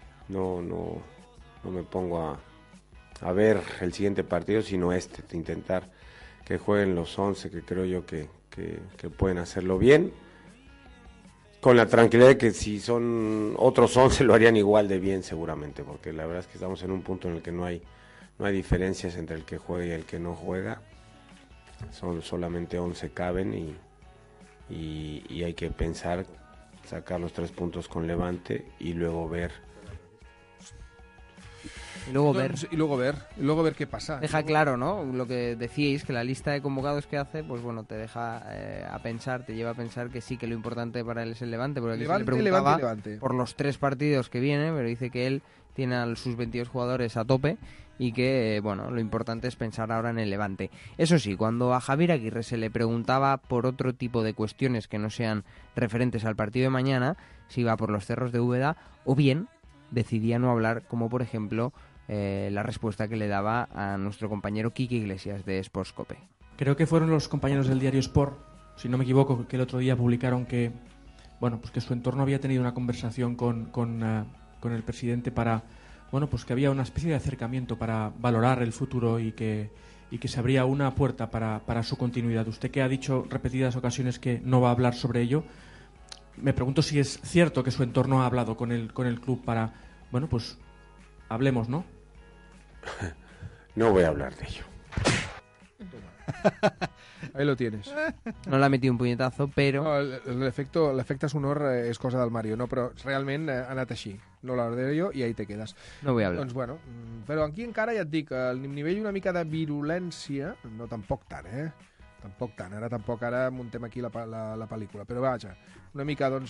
me pongo a ver el siguiente partido, sino de intentar que jueguen los 11 que creo yo que pueden hacerlo bien, con la tranquilidad de que si son otros 11 lo harían igual de bien seguramente, porque la verdad es que estamos en un punto en el que no hay diferencias entre el que juega y el que no juega. Son solamente 11 caben y hay que pensar sacar los 3 puntos con Levante y luego ver Y luego ver. Y luego ver qué pasa. Deja claro, ¿no? Lo que decíais, que la lista de convocados que hace, pues bueno, te deja a pensar, te lleva a pensar que sí, que lo importante para él es el Levante, porque aquí se le preguntaba Levante. por los 3 partidos que vienen, pero dice que él tiene a sus 22 jugadores a tope y que, bueno, lo importante es pensar ahora en el Levante. Eso sí, cuando a Javier Aguirre se le preguntaba por otro tipo de cuestiones que no sean referentes al partido de mañana, si iba por los cerros de Úbeda, o bien decidía no hablar, como por ejemplo la respuesta que le daba a nuestro compañero Quique Iglesias de Sportscope. Creo que fueron los compañeros del diario Sport, si no me equivoco, que el otro día publicaron que, bueno, pues que su entorno había tenido una conversación con el presidente para, bueno, pues que había una especie de acercamiento para valorar el futuro y que se abría una puerta para su continuidad. Usted, que ha dicho repetidas ocasiones que no va a hablar sobre ello, me pregunto si es cierto que su entorno ha hablado con el club para, bueno, pues hablemos, ¿no? No voy a hablar de ello. Ahí lo tienes. No le ha metido un puñetazo, però... No, l'efecte sonor és cosa del Mario, no? Però realment ha anat així. No l'ordeno jo i ahí te quedes. No vull hablar. Doncs bueno, però aquí encara ja et dic, el nivell una mica de virulència, no tampoc tant, Tampoc tant, ara muntem aquí la pel·lícula, però vaja, una mica doncs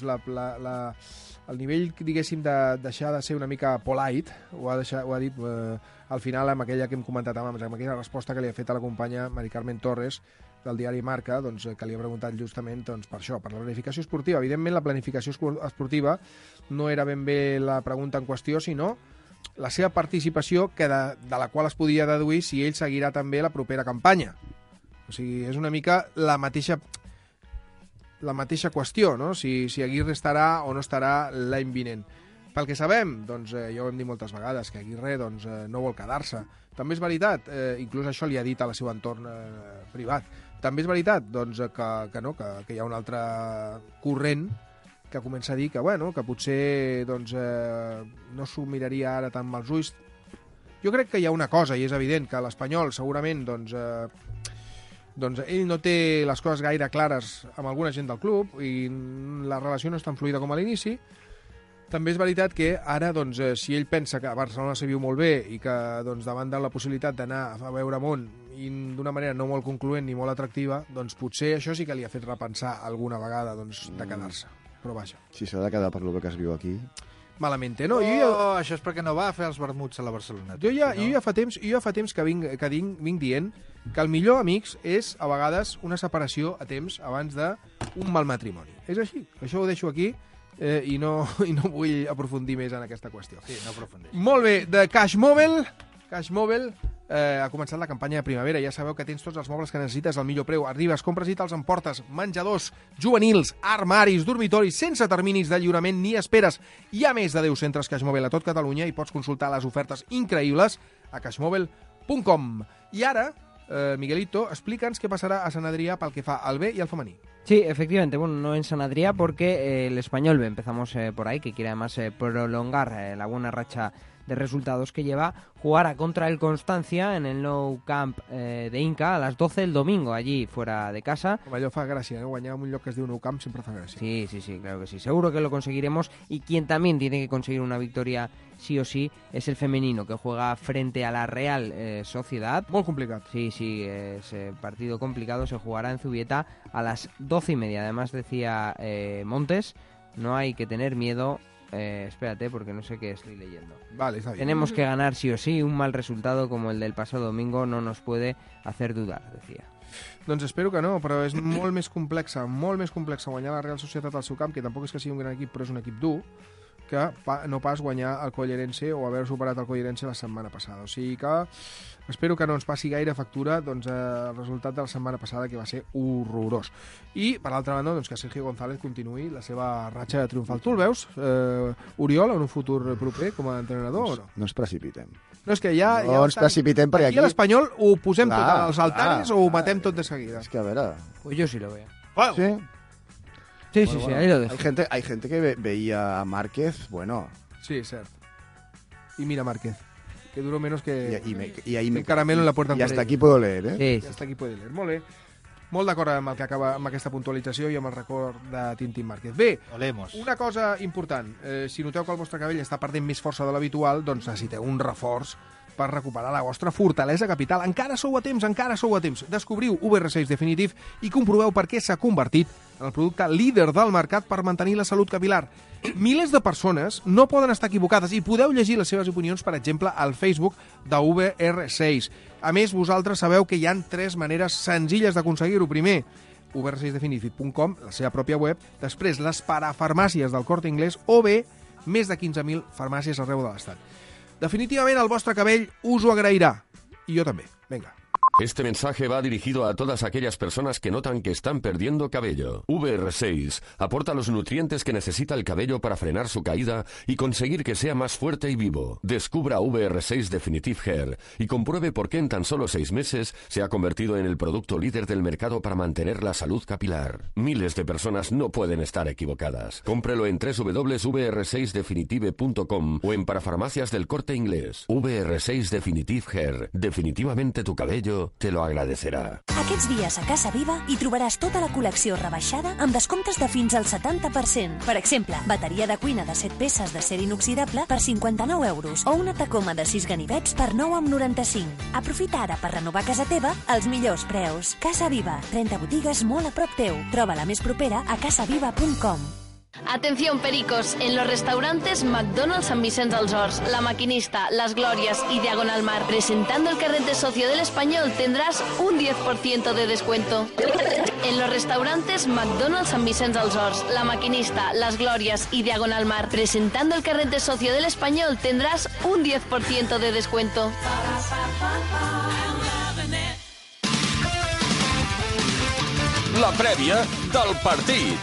el nivell, diguéssim, de deixar de ser una mica polite, ho ha dit al final amb aquella que hem comentat abans, amb aquella resposta que li ha fet a la companya Mari Carmen Torres del diari Marca, doncs, que li ha preguntat justament doncs, per això, per la planificació esportiva. Evidentment, la planificació esportiva no era ben bé la pregunta en qüestió, sinó la seva participació, que de la qual es podia deduir si ell seguirà també la propera campanya. O sigui, és una mica la mateixa qüestió, no? Si Aguirre estarà o no estarà l'any vinent. Pel que sabem, doncs, ja ho hem dit moltes vegades, que Aguirre doncs, no vol quedar-se. També és veritat, inclús això li ha dit al seu entorn privat, també és veritat doncs, que hi ha un altre corrent que comença a dir que, bueno, que potser doncs, no s'ho miraria ara tan mals ulls. Jo crec que hi ha una cosa, i és evident, que l'Espanyol segurament doncs ell no té les coses gaire clares amb alguna gent del club i la relació no és tan fluida com a l'inici. També és veritat que ara, doncs, si ell pensa que a Barcelona se viu molt bé i que doncs, davant de la possibilitat d'anar a veure món i d'una manera no molt concloent ni molt atractiva, doncs potser això sí que li ha fet repensar alguna vegada doncs, de quedar-se. Però vaja. Si s'ha de quedar per lo que es viu aquí... Malament, no? Això és perquè no va a fer els vermuts a la Barcelona. Jo ja fa temps que vinc dient que el millor, amics, és a vegades una separació a temps abans d'un mal matrimoni. És així. Això ho deixo aquí i no vull aprofundir més en aquesta qüestió. Sí, no aprofundeix. Molt bé, de Cash Mobile ha començat la campanya de primavera. Ja sabeu que tens tots els mobles que necessites al millor preu. Arribes, compres i te'ls emportes. Menjadors, juvenils, armaris, dormitoris, sense terminis de lliurament ni esperes. Hi ha més de 10 centres Cash Mobile a tot Catalunya i pots consultar les ofertes increïbles a cashmobile.com. I ara, Miguelito, explica'ns què passarà a Sant Adrià pel que fa al B i al femení. Sí, efectivamente, bueno, no en San Adrià porque el Español B, empezamos por ahí, que quiere además prolongar la buena racha de resultados que lleva, jugará contra el Constancia en el Nou Camp de Inca a las 12 el domingo, allí fuera de casa. Home, allò fa gràcia, guanyar en un lloc que es diu Nou Camp sempre fa gràcia. Sí, claro que sí, seguro que lo conseguiremos, y quien también tiene que conseguir una victoria sí o sí es el femenino, que juega frente a la Real Sociedad. Muy complicado. Sí, es partido complicado, se jugará en Zubieta a las 12:30. Además decía Montes, no hay que tener miedo. Espérate, porque no sé qué estoy leyendo. Vale, está bien. Tenemos que ganar sí o sí. Un mal resultado como el del pasado domingo no nos puede hacer dudar, decía. Doncs espero que no, però és molt més complexa guanyar la Real Societat al seu camp, que tampoc és que sigui un gran equip, però és un equip dur, que no pas guanyar el Collerense o haver superat el Collerense la setmana passada. O sigui que espero que no ens passi gaire factura doncs, el resultat de la setmana passada, que va ser horrorós. I, per l'altra banda, doncs, que Sergio González continuï la seva ratxa triomfal. Tu el veus, Oriol, en un futur proper com a entrenador o no? No ens precipitem. No, és que ja ens precipitem perquè aquí a l'Espanyol ho posem tot als altares o ho matem tot de seguida. És que a veure... Pues yo sí lo veo. Bueno. Sí. Sí, bueno, sí, ahí lo dejo. Hay gente que veía a Márquez, bueno... Sí, cierto. Y mira Márquez, que duró menos que y ahí el caramelo en la puerta. Y hasta aquí puedo leer, Sí. Hasta aquí puede leer. Molt bé. Molt d'acord amb el que acaba amb aquesta puntualització i amb el record de Tintín Márquez. Bé, una cosa important. Si noteu que el vostre cabell està perdent més força de l'habitual, doncs necessiteu un reforç per recuperar la vostra fortalesa capital. Encara sou a temps. Descobriu VR6 Definitive i comproveu per què s'ha convertit en el producte líder del mercat per mantenir la salut capilar. Milers de persones no poden estar equivocades i podeu llegir les seves opinions, per exemple, al Facebook de VR6. A més, vosaltres sabeu que hi ha 3 maneres senzilles d'aconseguir-ho. Primer, vr6definitive.com, la seva pròpia web, després les parafarmàcies del Corte Inglés o bé més de 15.000 farmàcies arreu de l'Estat. Definitivament el vostre cabell us ho agrairà. I jo també. Vinga. Este mensaje va dirigido a todas aquellas personas que notan que están perdiendo cabello. VR6 aporta los nutrientes que necesita el cabello para frenar su caída y conseguir que sea más fuerte y vivo. Descubra VR6 Definitive Hair y compruebe por qué en tan solo 6 meses se ha convertido en el producto líder del mercado para mantener la salud capilar. Miles de personas no pueden estar equivocadas. Cómprelo en www.vr6definitive.com o en parafarmacias del Corte Inglés. VR6 Definitive Hair. Definitivamente tu cabello te lo agradecerà. Aquests dies a Casa Viva hi trobaràs tota la col·lecció rebaixada amb descomptes de fins al 70%. Per exemple, bateria de cuina de 7 peces d'acer inoxidable per 59 euros o una tacoma de 6 ganivets per 9,95. Aprofita ara per renovar casa teva als millors preus. Casa Viva, 30 botigues molt a prop teu. Troba la més propera a casaviva.com. Atención, pericos, en los restaurantes McDonald's San Vicente dels Horts, La Maquinista, Las Glorias y Diagonal Mar, presentando el carnet de socio del Español, tendrás un 10% de descuento. En los restaurantes McDonald's San Vicente dels Horts, La Maquinista, Las Glorias y Diagonal Mar, presentando el carnet de socio del Español, tendrás un 10% de descuento. La prèvia del partit.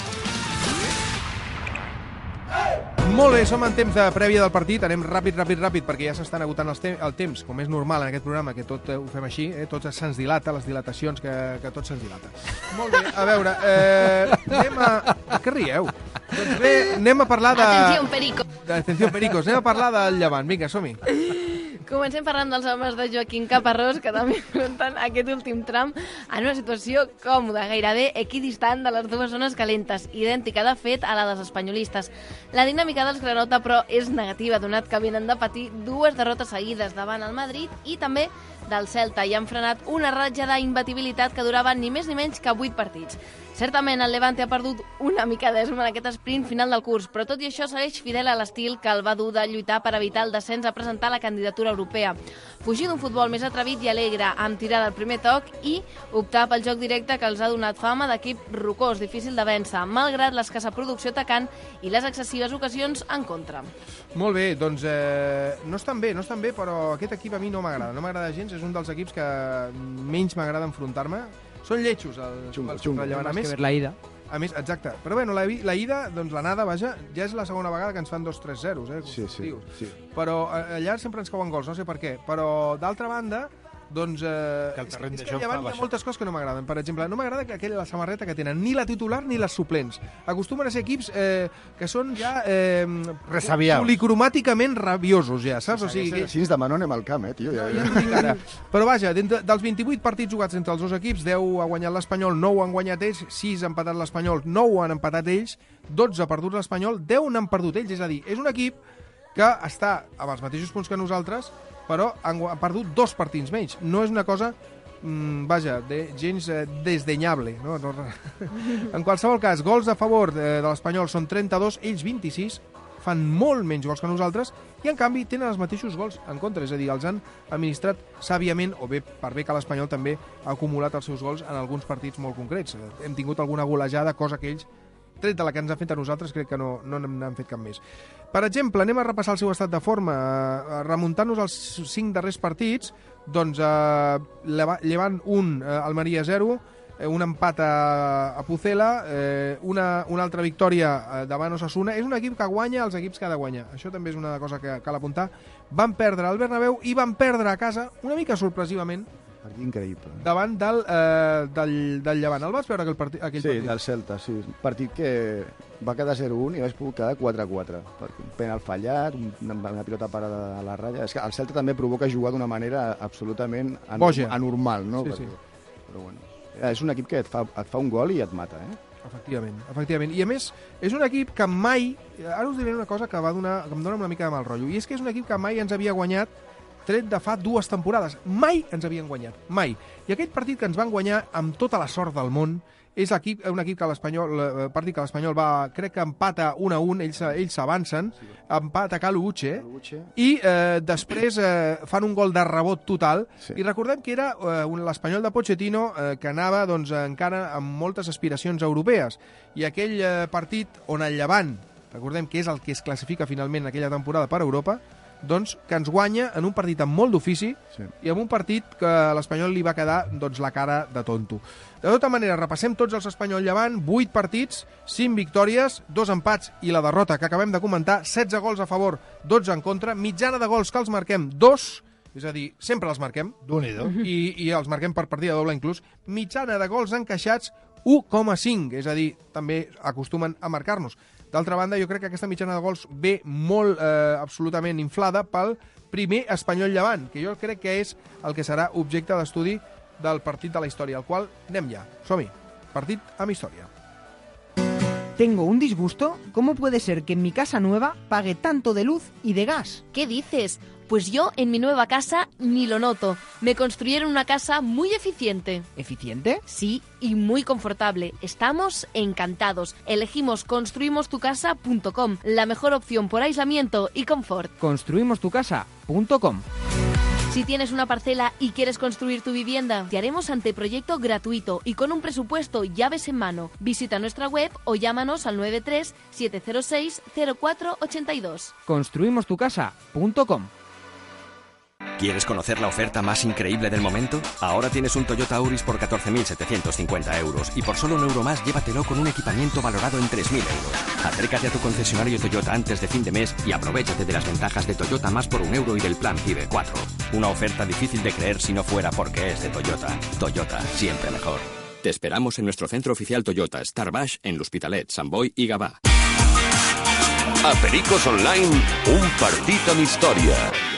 Molt bé, som en temps de prèvia del partit. Anem ràpid, perquè ja s'estan agotant el temps, com és normal en aquest programa, que tot ho fem així, tot se'ns dilata, les dilatacions, que tot se'ns dilata. Molt bé, a veure, anem a... Què rieu? Doncs bé, anem a parlar de... Atenció, pericos. Atenció, pericos. Anem a parlar del Llevant. Vinga, som-hi. Comencem parlant dels homes de Joaquín Caparrós, que també afronten aquest últim tram en una situació còmoda, gairebé equidistant de les dues zones calentes, idèntica, de fet, a la dels espanyolistes. La dinàmica dels granota, però, és negativa, donat que venen de patir 2 derrotes seguides davant el Madrid i també del Celta, i han frenat una ratxa d'imbatibilitat que durava ni més ni menys que 8 partits. Certament, el Levante ha perdut una mica d'esma en aquest sprint final del curs, però tot i això segueix fidel a l'estil que el va dur de lluitar per evitar el descens a presentar la candidatura europea. Fugir d'un futbol més atrevit i alegre, amb tirada al primer toc i optar pel joc directe que els ha donat fama d'equip rocós, difícil de vèncer, malgrat l'escassa producció atacant i les excessives ocasions en contra. Molt bé, doncs no estan bé, però aquest equip a mi no m'agrada gens, és un dels equips que menys m'agrada enfrontar-me. Són lletjos els rellevant. A més, exacte. Però bueno, la ida, doncs l'anada, vaja, ja és la segona vegada que ens fan 2-3-0, Sí. Però allà sempre ens cauen gols, no sé per què. Però, d'altra banda, doncs... que el terreny de joc hi ha moltes coses que no m'agraden. Per exemple, no m'agrada que la samarreta que tenen ni la titular ni les suplents. Acostumen a ser equips que són ja policromàticament rabiosos, ja, saps? O sigui, si ens demano anem al camp, tio. Però vaja, dels 28 partits jugats entre els dos equips, 10 ha guanyat l'Espanyol, 9 han guanyat ells, 6 ha empatat l'Espanyol, 9 han empatat ells, 12 ha perdut l'Espanyol, 10 n'han perdut ells. És a dir, és un equip que està amb els mateixos punts que nosaltres, però han perdut 2 partits menys. No és una cosa, gens desdenyable. No? En qualsevol cas, gols a favor de l'Espanyol són 32, ells 26, fan molt menys gols que nosaltres, i en canvi tenen els mateixos gols en contra, és a dir, els han administrat sàviament, o bé per bé que l'Espanyol també ha acumulat els seus gols en alguns partits molt concrets. Hem tingut alguna golejada, cosa que ells, tret de la que ens han fet a nosaltres, crec que no n'han fet cap més. Per exemple, anem a repassar el seu estat de forma. Remuntant-nos als 5 darrers partits, doncs llevant 1, Almeria 0, un empat a Pucela, una altra victòria davant Osasuna. És un equip que guanya els equips que ha de guanyar. Això també és una cosa que cal apuntar. Van perdre al Bernabéu i van perdre a casa, una mica sorpresivament, increïble. Davant del Llevant. El vas veure aquell partit? Sí, del Celta, sí. Un partit que va quedar 0-1 i vaig poder quedar 4-4. Un penal fallat, una pilota parada a la ratlla. És que el Celta també provoca jugar d'una manera absolutament anormal, no? Sí. Però bueno. és un equip que et fa un gol i et mata, Efectivament. I a més, és un equip que mai... Ara us diré una cosa que em dona una mica de mal rotllo, i és que és un equip que mai ens havia guanyat, tret de fa 2 temporades. Mai ens havien guanyat, mai. I aquell partit que ens van guanyar amb tota la sort del món és un equip que l'Espanyol va, crec que empata 1-1, ells s'avancen, empata Caluche, i després fan un gol de rebot total, i recordem que era l'Espanyol de Pochettino que anava encara amb moltes aspiracions europees, i aquell partit on el Llevant, recordem que és el que es classifica finalment aquella temporada per Europa, doncs que ens guanya en un partit amb molt d'ofici i en un partit que a l'Espanyol li va quedar la cara de tonto. De tota manera, repassem tots els Espanyol Llevant, 8 partits, 5 victòries, 2 empats i la derrota que acabem de comentar, 16 gols a favor, 12 en contra, mitjana de gols que els marquem 2, és a dir, sempre els marquem, i els marquem per partida doble inclús, mitjana de gols encaixats 1,5, és a dir, també acostumen a marcar-nos. D'altra banda, jo crec que aquesta mitjana de gols ve molt absolutament inflada pel primer Espanyol Llevant, que jo crec que és el que serà objecte d'estudi del partit de la història, al qual anem ja. Som-hi. Partit amb història. Tengo un disgusto. ¿Cómo puede ser que en mi casa nueva pague tanto de luz y de gas? ¿Qué dices? Pues yo en mi nueva casa ni lo noto. Me construyeron una casa muy eficiente. ¿Eficiente? Sí, y muy confortable. Estamos encantados. Elegimos construimostucasa.com, la mejor opción por aislamiento y confort. Construimostucasa.com. Si tienes una parcela y quieres construir tu vivienda, te haremos anteproyecto gratuito y con un presupuesto llaves en mano. Visita nuestra web o llámanos al 93 706 0482. Construimostucasa.com. ¿Quieres conocer la oferta más increíble del momento? Ahora tienes un Toyota Auris por 14.750 euros y por solo €1 más llévatelo con un equipamiento valorado en 3.000 euros. Acércate a tu concesionario Toyota antes de fin de mes y aprovéchate de las ventajas de Toyota más por €1 y del plan PIBE 4. Una oferta difícil de creer si no fuera porque es de Toyota. Toyota, siempre mejor. Te esperamos en nuestro centro oficial Toyota, Starbash, en l'Hospitalet, Sant Boi i Gavà. A Pericos Online, un partit amb història.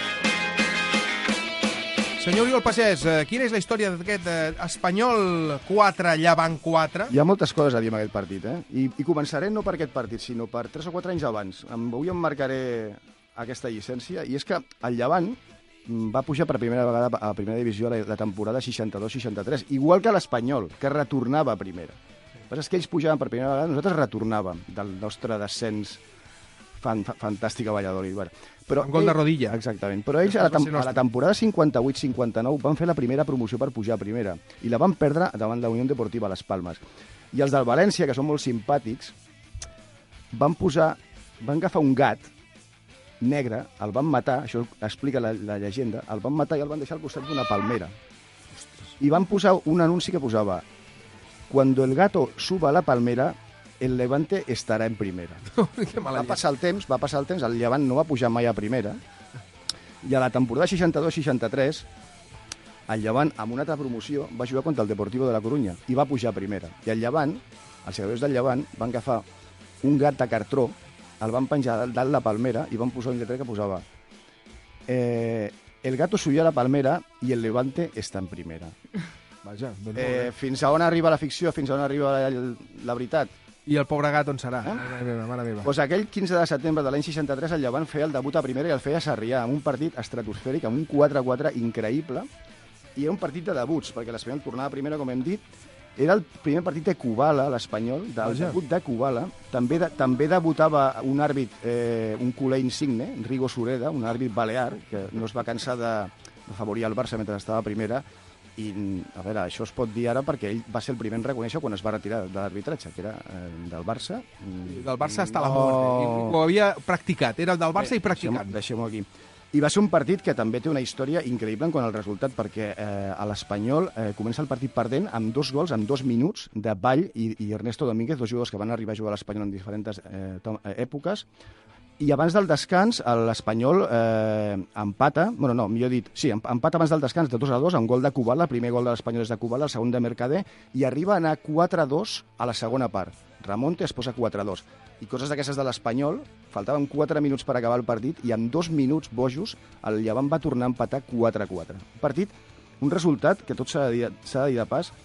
Senyor Oriol Pagès, quina és la història d'aquest Espanyol 4, Llevant 4? Hi ha moltes coses a dir amb aquest partit, I començaré no per aquest partit, sinó per 3 o 4 anys abans. Avui em marcaré aquesta llicència, i és que el Llevant va pujar per primera vegada a primera divisió la temporada 62-63, igual que l'Espanyol, que retornava a primera. El que passa és que ells pujaven per primera vegada, nosaltres retornàvem del nostre descens fantàstic a Valladolid. Però un gol de rodilla. Exactament. Però ells a la temporada 58-59 van fer la primera promoció per pujar a primera i la van perdre davant la Unió Deportiva Las Palmes. I els del València, que són molt simpàtics, van agafar un gat negre, el van matar, això explica la llegenda, el van matar i el van deixar al costat d'una palmera. I van posar un anunci que posava: «Cuando el gato suba a la palmera, el Levante estarà en primera». Va passar el temps, el Llevant no va pujar mai a primera, i a la temporada 62-63 el Llevant, amb una altra promoció, va jugar contra el Deportivo de la Corunya i va pujar a primera. I el Llevant, els jugadors del Llevant, van agafar un gat de cartró, el van penjar dalt la palmera i van posar un lletrer que posava «El gato subió a la palmera i el Levante està en primera». Vaja, fins a on arriba la ficció, fins a on arriba la veritat? I el pobre gat on serà? Mare meva. Pues aquell 15 de setembre de l'any 63 el Llevant feia el debut a primera i el feia a Sarrià, amb un partit estratosfèric, amb un 4-4 increïble, i era un partit de debuts, perquè l'Espanyol tornava a primera, com hem dit. Era el primer partit de Kubala, l'Espanyol, del debut de Kubala. També debutava un àrbit, un culer insigne, Rigo Sureda, un àrbit balear, que no es va cansar d'afavorir el Barça mentre estava a primera. I, a veure, això es pot dir ara perquè ell va ser el primer en reconèixer quan es va retirar de l'arbitratge, que era del Barça. Del Barça està a la mort, ho havia practicat, era del Barça i practicant. Deixem-ho aquí. I va ser un partit que també té una història increïble en quant al resultat, perquè a l'Espanyol comença el partit perdent amb 2 gols en 2 minuts de Vall i Ernesto Domínguez, 2 jugadors que van arribar a jugar a l'Espanyol en diferents èpoques. I abans del descans, l'Espanyol empata, empata abans del descans de 2-2, amb gol de Kubala, el primer gol de l'Espanyol és de Kubala, el segon de Mercader, i arriba a anar 4-2 a la segona part. Remonta es posa 4-2. I coses d'aquestes de l'Espanyol, faltaven 4 minuts per acabar el partit, i en 2 minuts bojos el Llevant va tornar a empatar 4-4. Un resultat que tot s'ha de dir de pas,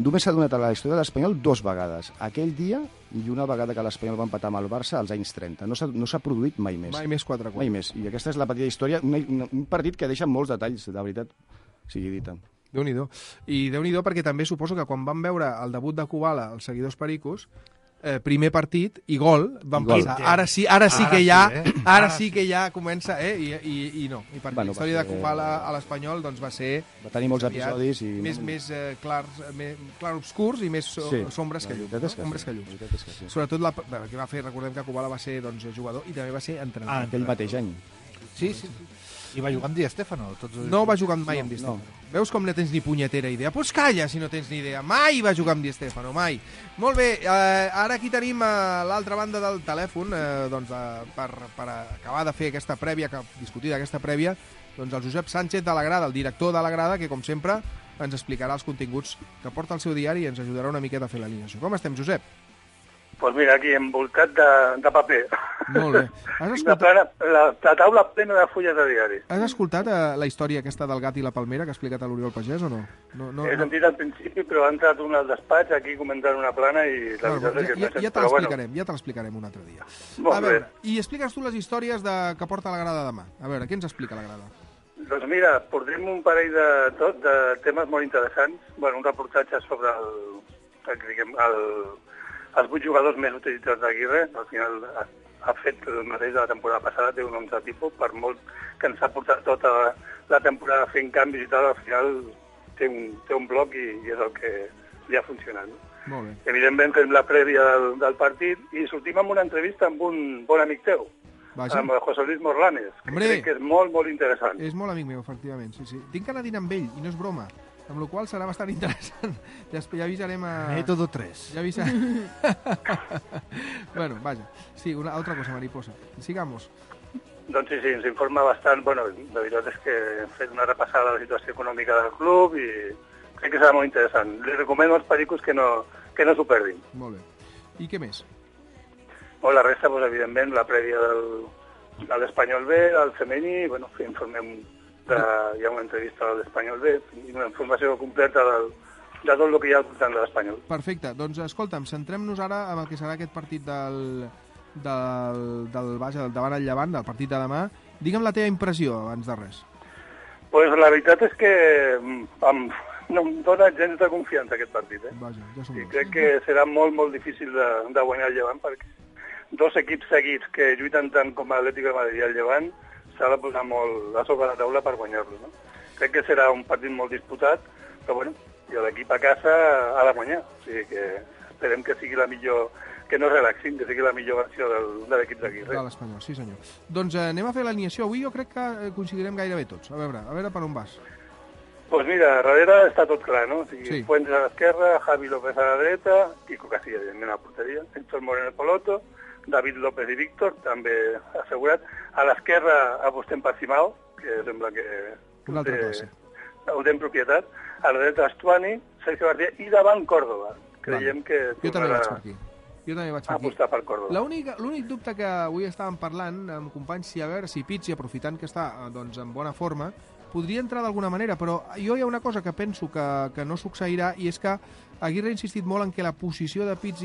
Només s'ha donat a la història de l'Espanyol 2 vegades. Aquell dia i una vegada que l'Espanyol va empatar amb el Barça als anys 30. No s'ha produït mai més. Mai més 4-4. Mai més. I aquesta és la petita història, un partit que deixa molts detalls, de veritat, sigui dita. Déu-n'hi-do. I Déu-n'hi-do perquè també suposo que quan van veure el debut de Kubala, els seguidors pericos, primer partit i gol, van pensar, ara sí que ja comença, i no. I per la història de Kubala a l'Espanyol doncs va ser... Va tenir molts episodis i... Més clarobscurs i més sombres que llums. Ombres que llums. Sobretot que va fer, recordem que Kubala va ser jugador i també va ser entrenador. Aquell mateix any. Sí. I va jugar amb Di Stéfano? No va jugar mai amb Di Stéfano. Veus com no tens ni punyetera idea? Pues calla si no tens ni idea. Mai va jugar amb Di Stéfano, mai. Molt bé, ara aquí tenim a l'altra banda del telèfon, per acabar de fer aquesta prèvia, discutir aquesta prèvia, doncs el Josep Sánchez de la Grada, el director de la Grada, que com sempre ens explicarà els continguts que porta el seu diari i ens ajudarà una miqueta a fer l'alineació. Com estem, Josep? Doncs mira, aquí, envoltat de paper. Molt bé. Has escoltat... La taula plena de fulles de diari. Has escoltat la història aquesta del gat i la palmera que ha explicat a l'Oriol Pagès o no? He sentit al principi, però ha entrat un al despatx aquí comentant una plana i la veritat és que... Ja te l'explicarem un altre dia. Molt bé. I expliques tu les històries que porta la Grada demà. A veure, què ens explica la Grada? Doncs mira, portem un parell de temes molt interessants. Bueno, un reportatge sobre els 8 jugadors més utilitzats d'Aguirre. Al final ha fet el mateix de la temporada passada, té un 11 tipus, per molt que ens ha portat tota la temporada fent canvis i tal, al final té un bloc i és el que li ha funcionat. No? Molt bé. Evidentment fem la prèvia del partit i sortim amb una entrevista amb un bon amic teu, amb el José Luis Morlanes, que crec que és molt, molt interessant. És molt amic meu, efectivament, sí. Tinc que anar a dinar amb ell, i no és broma. Amb la qual serà bastant interessant. Ja avisarem a... Método 3. Ja avisarem... Bueno, vaja. Sí, otra cosa, mariposa. Sigamos. Doncs sí, ens informa bastant. Bueno, la veritat és que hem fet una repassada de la situació econòmica del club i crec que serà molt interessant. Li recomano als pericos que no s'ho perdin. Molt bé. I què més? La resta, doncs, evidentment, la prèvia de l'Espanyol B, del femení, bueno, informem... hi ha una entrevista a l'Espanyol B i una informació completa de tot el que hi ha al voltant de l'Espanyol. Perfecte, doncs escolta'm, centrem-nos ara en el que serà aquest partit del davant el Llevant, del partit de demà. Digue'm la teva impressió abans de res. Pues la veritat és que no em dona gens de confiança aquest partit. Vaja, ja som dos. Crec que serà molt, molt difícil de guanyar el Llevant perquè dos equips seguits que lluiten tant com l'Atlético de Madrid i el Llevant s'ha de posar molt a sobre la taula per guanyar-lo, no? Crec que serà un partit molt disputat, però bueno, i l'equip a casa ha de guanyar. O sigui que esperem que sigui la millor, que no relaxin, que sigui la millor versió de l'equip d'Aguirre. De l'Espanyol, sí senyor. Doncs anem a fer l'alineació. Avui jo crec que coincidirem gairebé tots. A veure per on vas. Doncs mira, darrere està tot clar, no? O sigui, Fuentes a l'esquerra, Javi López a la dreta, Quico Casilla, evidentment, a la porteria, Héctor Moreno Poloto, David López i Víctor, també assegurat. A l'esquerra apostem per Simao, que sembla que ho té en propietat. A la dreta Estuani, Sergio García i davant Córdoba. Creiem que jo també vaig per aquí. Jo també vaig per aquí. Apostar per Córdoba. L'únic dubte que avui estàvem parlant amb companys, si a veure si Pizzi, aprofitant que està doncs, en bona forma, podria entrar d'alguna manera, però jo hi ha una cosa que penso que no succeirà i és que Aguirre ha insistit molt en que la posició de Pizzi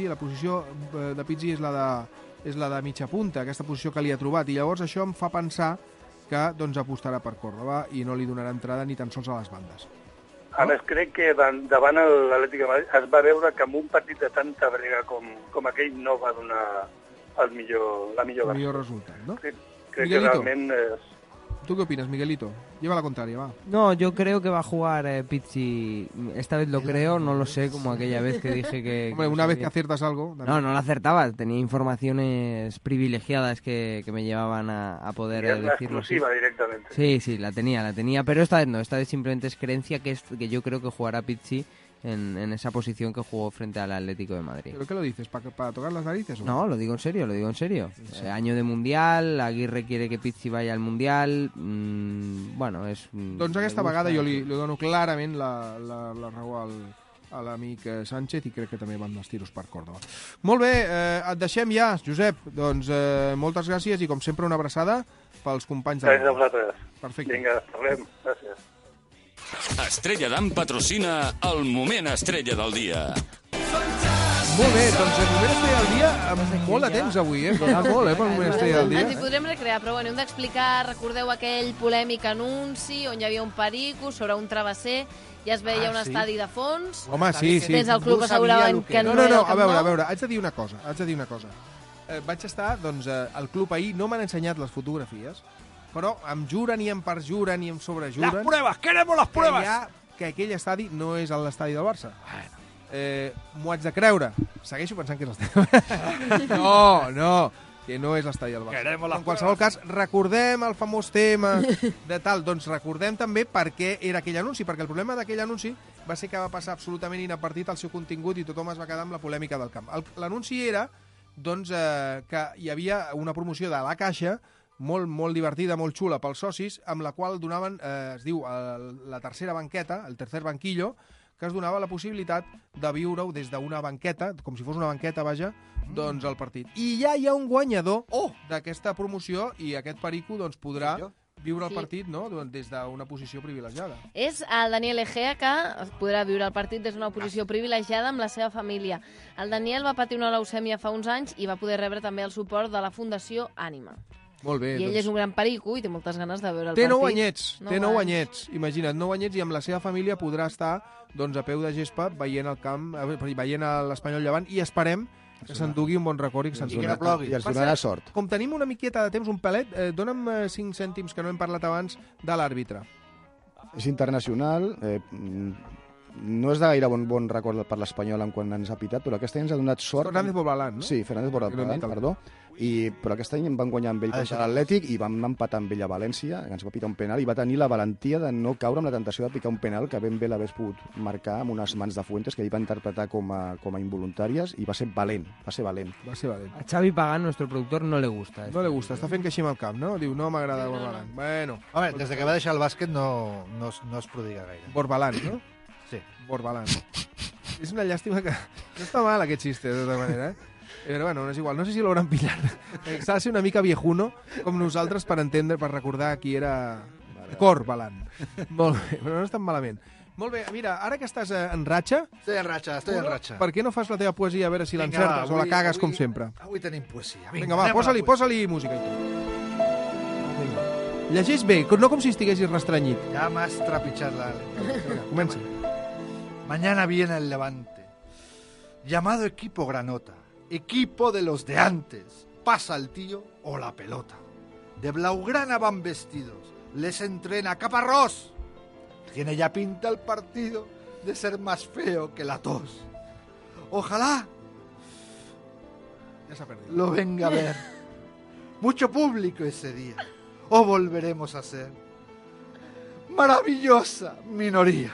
és la de mitja punta, aquesta posició que li ha trobat, i llavors això em fa pensar que doncs, apostarà per Córdoba i no li donarà entrada ni tan sols a les bandes. A més, crec que davant l'Atlètic de Madrid es va veure que amb un partit de tanta brega com aquell no va donar la millor resultat, no? Crec que realment és... ¿Tú qué opinas, Miguelito? Lleva la contraria, va. No, yo creo que va a jugar Pizzi. Esta vez lo creo, no lo sé, como aquella vez que dije que... Hombre, una vez que aciertas algo... No lo acertaba. Tenía informaciones privilegiadas que me llevaban a poder decirlo. Exclusiva directamente. Sí, la tenía, pero esta vez no. Esta vez simplemente es creencia que yo creo que jugará Pizzi en esa posición que jugó frente al Atlético de Madrid. ¿Pero qué lo dices? ¿Para tocar las narices? ¿O? No, lo digo en serio. Sí. Año de Mundial, Aguirre quiere que Pizzi vaya al Mundial, bueno, és... Doncs aquesta vegada jo li dono clarament la raó a l'amic Sánchez i crec que també van els tiros per Córdoba. Molt bé, et deixem ja, Josep. Doncs moltes gràcies i com sempre una abraçada pels companys de... Gràcies a vosaltres. Perfecte. Vinga, parlem. Gràcies. Estrella d'Am patrocina el Moment Estrella del Dia. Molt bé, doncs el Moment Estrella del Dia amb molt de temps avui, Dona molt, pel Moment Estrella del Dia. Ens hi podrem recrear, però bueno, hem d'explicar, recordeu aquell polèmic anunci on hi havia un perico sobre un travesser, ja es veia un estadi de fons. Home, sí. Des del club asseguraven que no era el Camp Nou. A veure, haig de dir una cosa. Vaig estar, doncs, al club ahir, no m'han ensenyat les fotografies, però em juren i em perjuren i em sobrejuren... Las pruebas, queremos las pruebas! Que aquell estadi no és l'estadi del Barça. M'ho haig de creure. Segueixo pensant que és l'estadi. No, que no és l'estadi del Barça. En qualsevol cas, recordem el famós tema de tal. Doncs recordem també per què era aquell anunci, perquè el problema d'aquell anunci va ser que va passar absolutament inadvertit el seu contingut i tothom es va quedar amb la polèmica del camp. L'anunci era doncs, que hi havia una promoció de La Caixa molt divertida, molt xula pels socis, amb la qual donaven, es diu, la tercera banqueta, el tercer banquillo, que es donava la possibilitat de viure-ho des d'una banqueta, com si fos una banqueta, vaja, doncs el partit. I ja hi ha un guanyador d'aquesta promoció i aquest perico doncs, podrà viure el partit des d'una posició privilegiada. És el Daniel Egea que podrà viure el partit des d'una posició privilegiada amb la seva família. El Daniel va patir una leucèmia fa uns anys i va poder rebre també el suport de la Fundació Ànima. Molt bé. I ell és un gran perico i té moltes ganes de veure el partit. Té 9 anyets. Imagina't, 9 anyets i amb la seva família podrà estar doncs, a peu de gespa veient el camp, veient l'Espanyol Llevant i esperem que s'endugui un bon record i que se'ns doni. I ens donarà sort. Com tenim una miqueta de temps, un pelet, dona'm 5 cèntims que no hem parlat abans de l'àrbitre. És internacional, no és de gaire bon record per l'Espanyol en quan ens ha pitat, però aquest any ens ha donat sort. Fernández Borbalán, no? Sí, Fernández Borbalán, perdó. Però aquest any van guanyar amb ell contra l'Atlètic i vam empatar amb ell a València, que ens va pitar un penal, i va tenir la valentia de no caure amb la tentació de picar un penal que ben bé l'hagués pogut marcar amb unes mans de Fuentes que ell va interpretar com a involuntàries i va ser valent. Va ser valent. A Xavi Pagán, nuestro productor, no le gusta. No le gusta, està fent que així amb el camp, no? Diu, no m'agrada Borbalán. Bueno. Home, des de que va deixar el bàsquet no es prodiga gaire. Borbalán, no? Sí. Borbalán. És una llàstima que... No està mal aquest xiste, de tota manera, Però bueno, no és igual. No sé si l'hauran pillat. S'ha de ser una mica viejuno, com nosaltres, per entendre, per recordar qui era Corbalan. Molt bé, però no és tan malament. Molt bé, mira, ara que estàs en ratxa... Estoy en ratxa. Per què no fas la teva poesia a veure si l'encertes o la cagues com sempre? Avui tenim poesia. Vinga, va, posa-li música i tot. Llegeix bé, no com si estiguessis restrenyit. Ja m'has trepitjat la... Comença. Mañana viene el Levante. Llamado equipo Granota. Equipo de los de antes. Pasa el tío o la pelota. De blaugrana van vestidos. Les entrena Caparrós. Tiene ya pinta el partido de ser más feo que la tos. Ojalá ya se ha perdido. Lo venga a ver. Mucho público ese día. O volveremos a ser maravillosa minoría.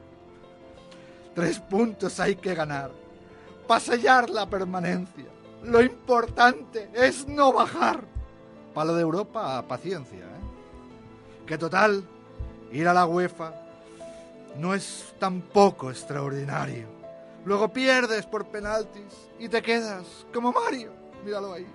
3 puntos hay que ganar para sellar la permanencia. Lo importante es no bajar. Para lo de Europa, paciencia, Que total, ir a la UEFA no es tampoco extraordinario. Luego pierdes por penaltis y te quedas como Mario. Míralo ahí.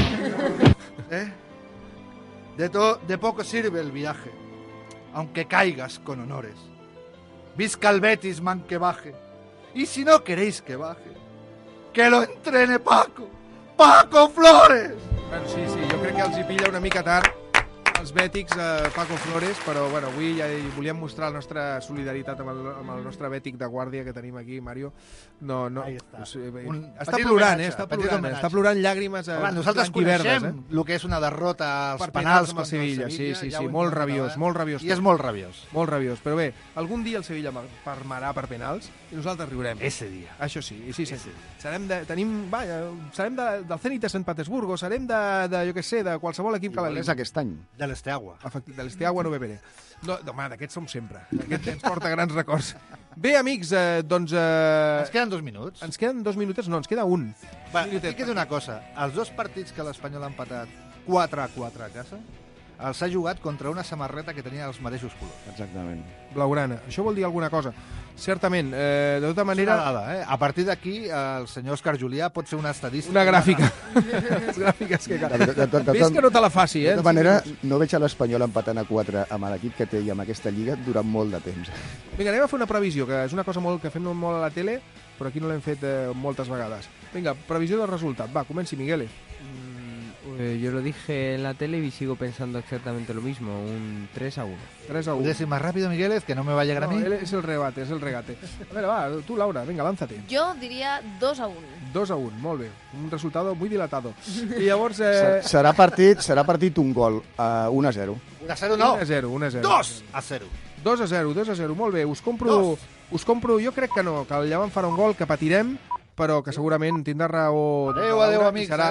De poco sirve el viaje, aunque caigas con honores. Visca el Betis, man, que baje. Y si no queréis que baje, que lo entrene Paco Flores! Bueno, sí, jo crec que els hi pilla una mica tard els bètics Paco Flores, però bueno, avui ja volíem mostrar la nostra solidaritat amb el nostre bètic de guàrdia que tenim aquí, Mario. No, està plorant, està plorant llàgrimes nosaltres coneixem el que és una derrota als penals contra el Sevilla. Sí, molt rabiós. I és molt rabiós. Molt rabiós, però bé, algun dia el Sevilla permarà per penals i nosaltres riurem. Ese dia. Això sí, serem del Zenit de Sant Petersburgo, serem de, jo què sé, de qualsevol equip que la és aquest any. De l'Esteagua. De l'Esteagua no beberé. No, home, d'aquests som sempre. Aquest ens porta grans records. Bé, amics, doncs... Ens queden 2 minuts. Ens queden 2 minutets? No, ens queda un. Va, dic una cosa. Els 2 partits que l'Espanyol ha empatat 4-4 a casa, els ha jugat contra una samarreta que tenia els mateixos colors. Exactament. Blaugrana. Això vol dir alguna cosa. Certament, de tota manera... És una dada, eh? A partir d'aquí, el senyor Òscar Julià pot ser una estadística... Una gràfica. Les gràfiques que cal. Ves que no te la faci, eh? De tota manera, no veig a l'Espanyol empatant a 4 amb l'equip que té i amb aquesta lliga durant molt de temps. Vinga, anem a fer una previsió, que és una cosa que fem molt a la tele, però aquí no l'hem fet moltes vegades. Vinga, previsió del resultat. Va, comenci, Miguel. Yo lo dije en la tele y sigo pensando exactamente lo mismo, un 3-1. 3-1. ¿Puedes ir más rápido, Miguel? Que no me va a llegar a mí. Es el regate, A ver, va, tú, Laura, venga, lánzate. Jo diria 2-1. 2-1, molt bé. Un resultado muy dilatado. I llavors... Serà partit un gol, 1-0. 1-0 no. 1-0. 2-0. 2-0, molt bé. Us compro, jo crec que no, que el Llevant farà un gol, que patirem, però que segurament tindrà raó... Adéu, amics.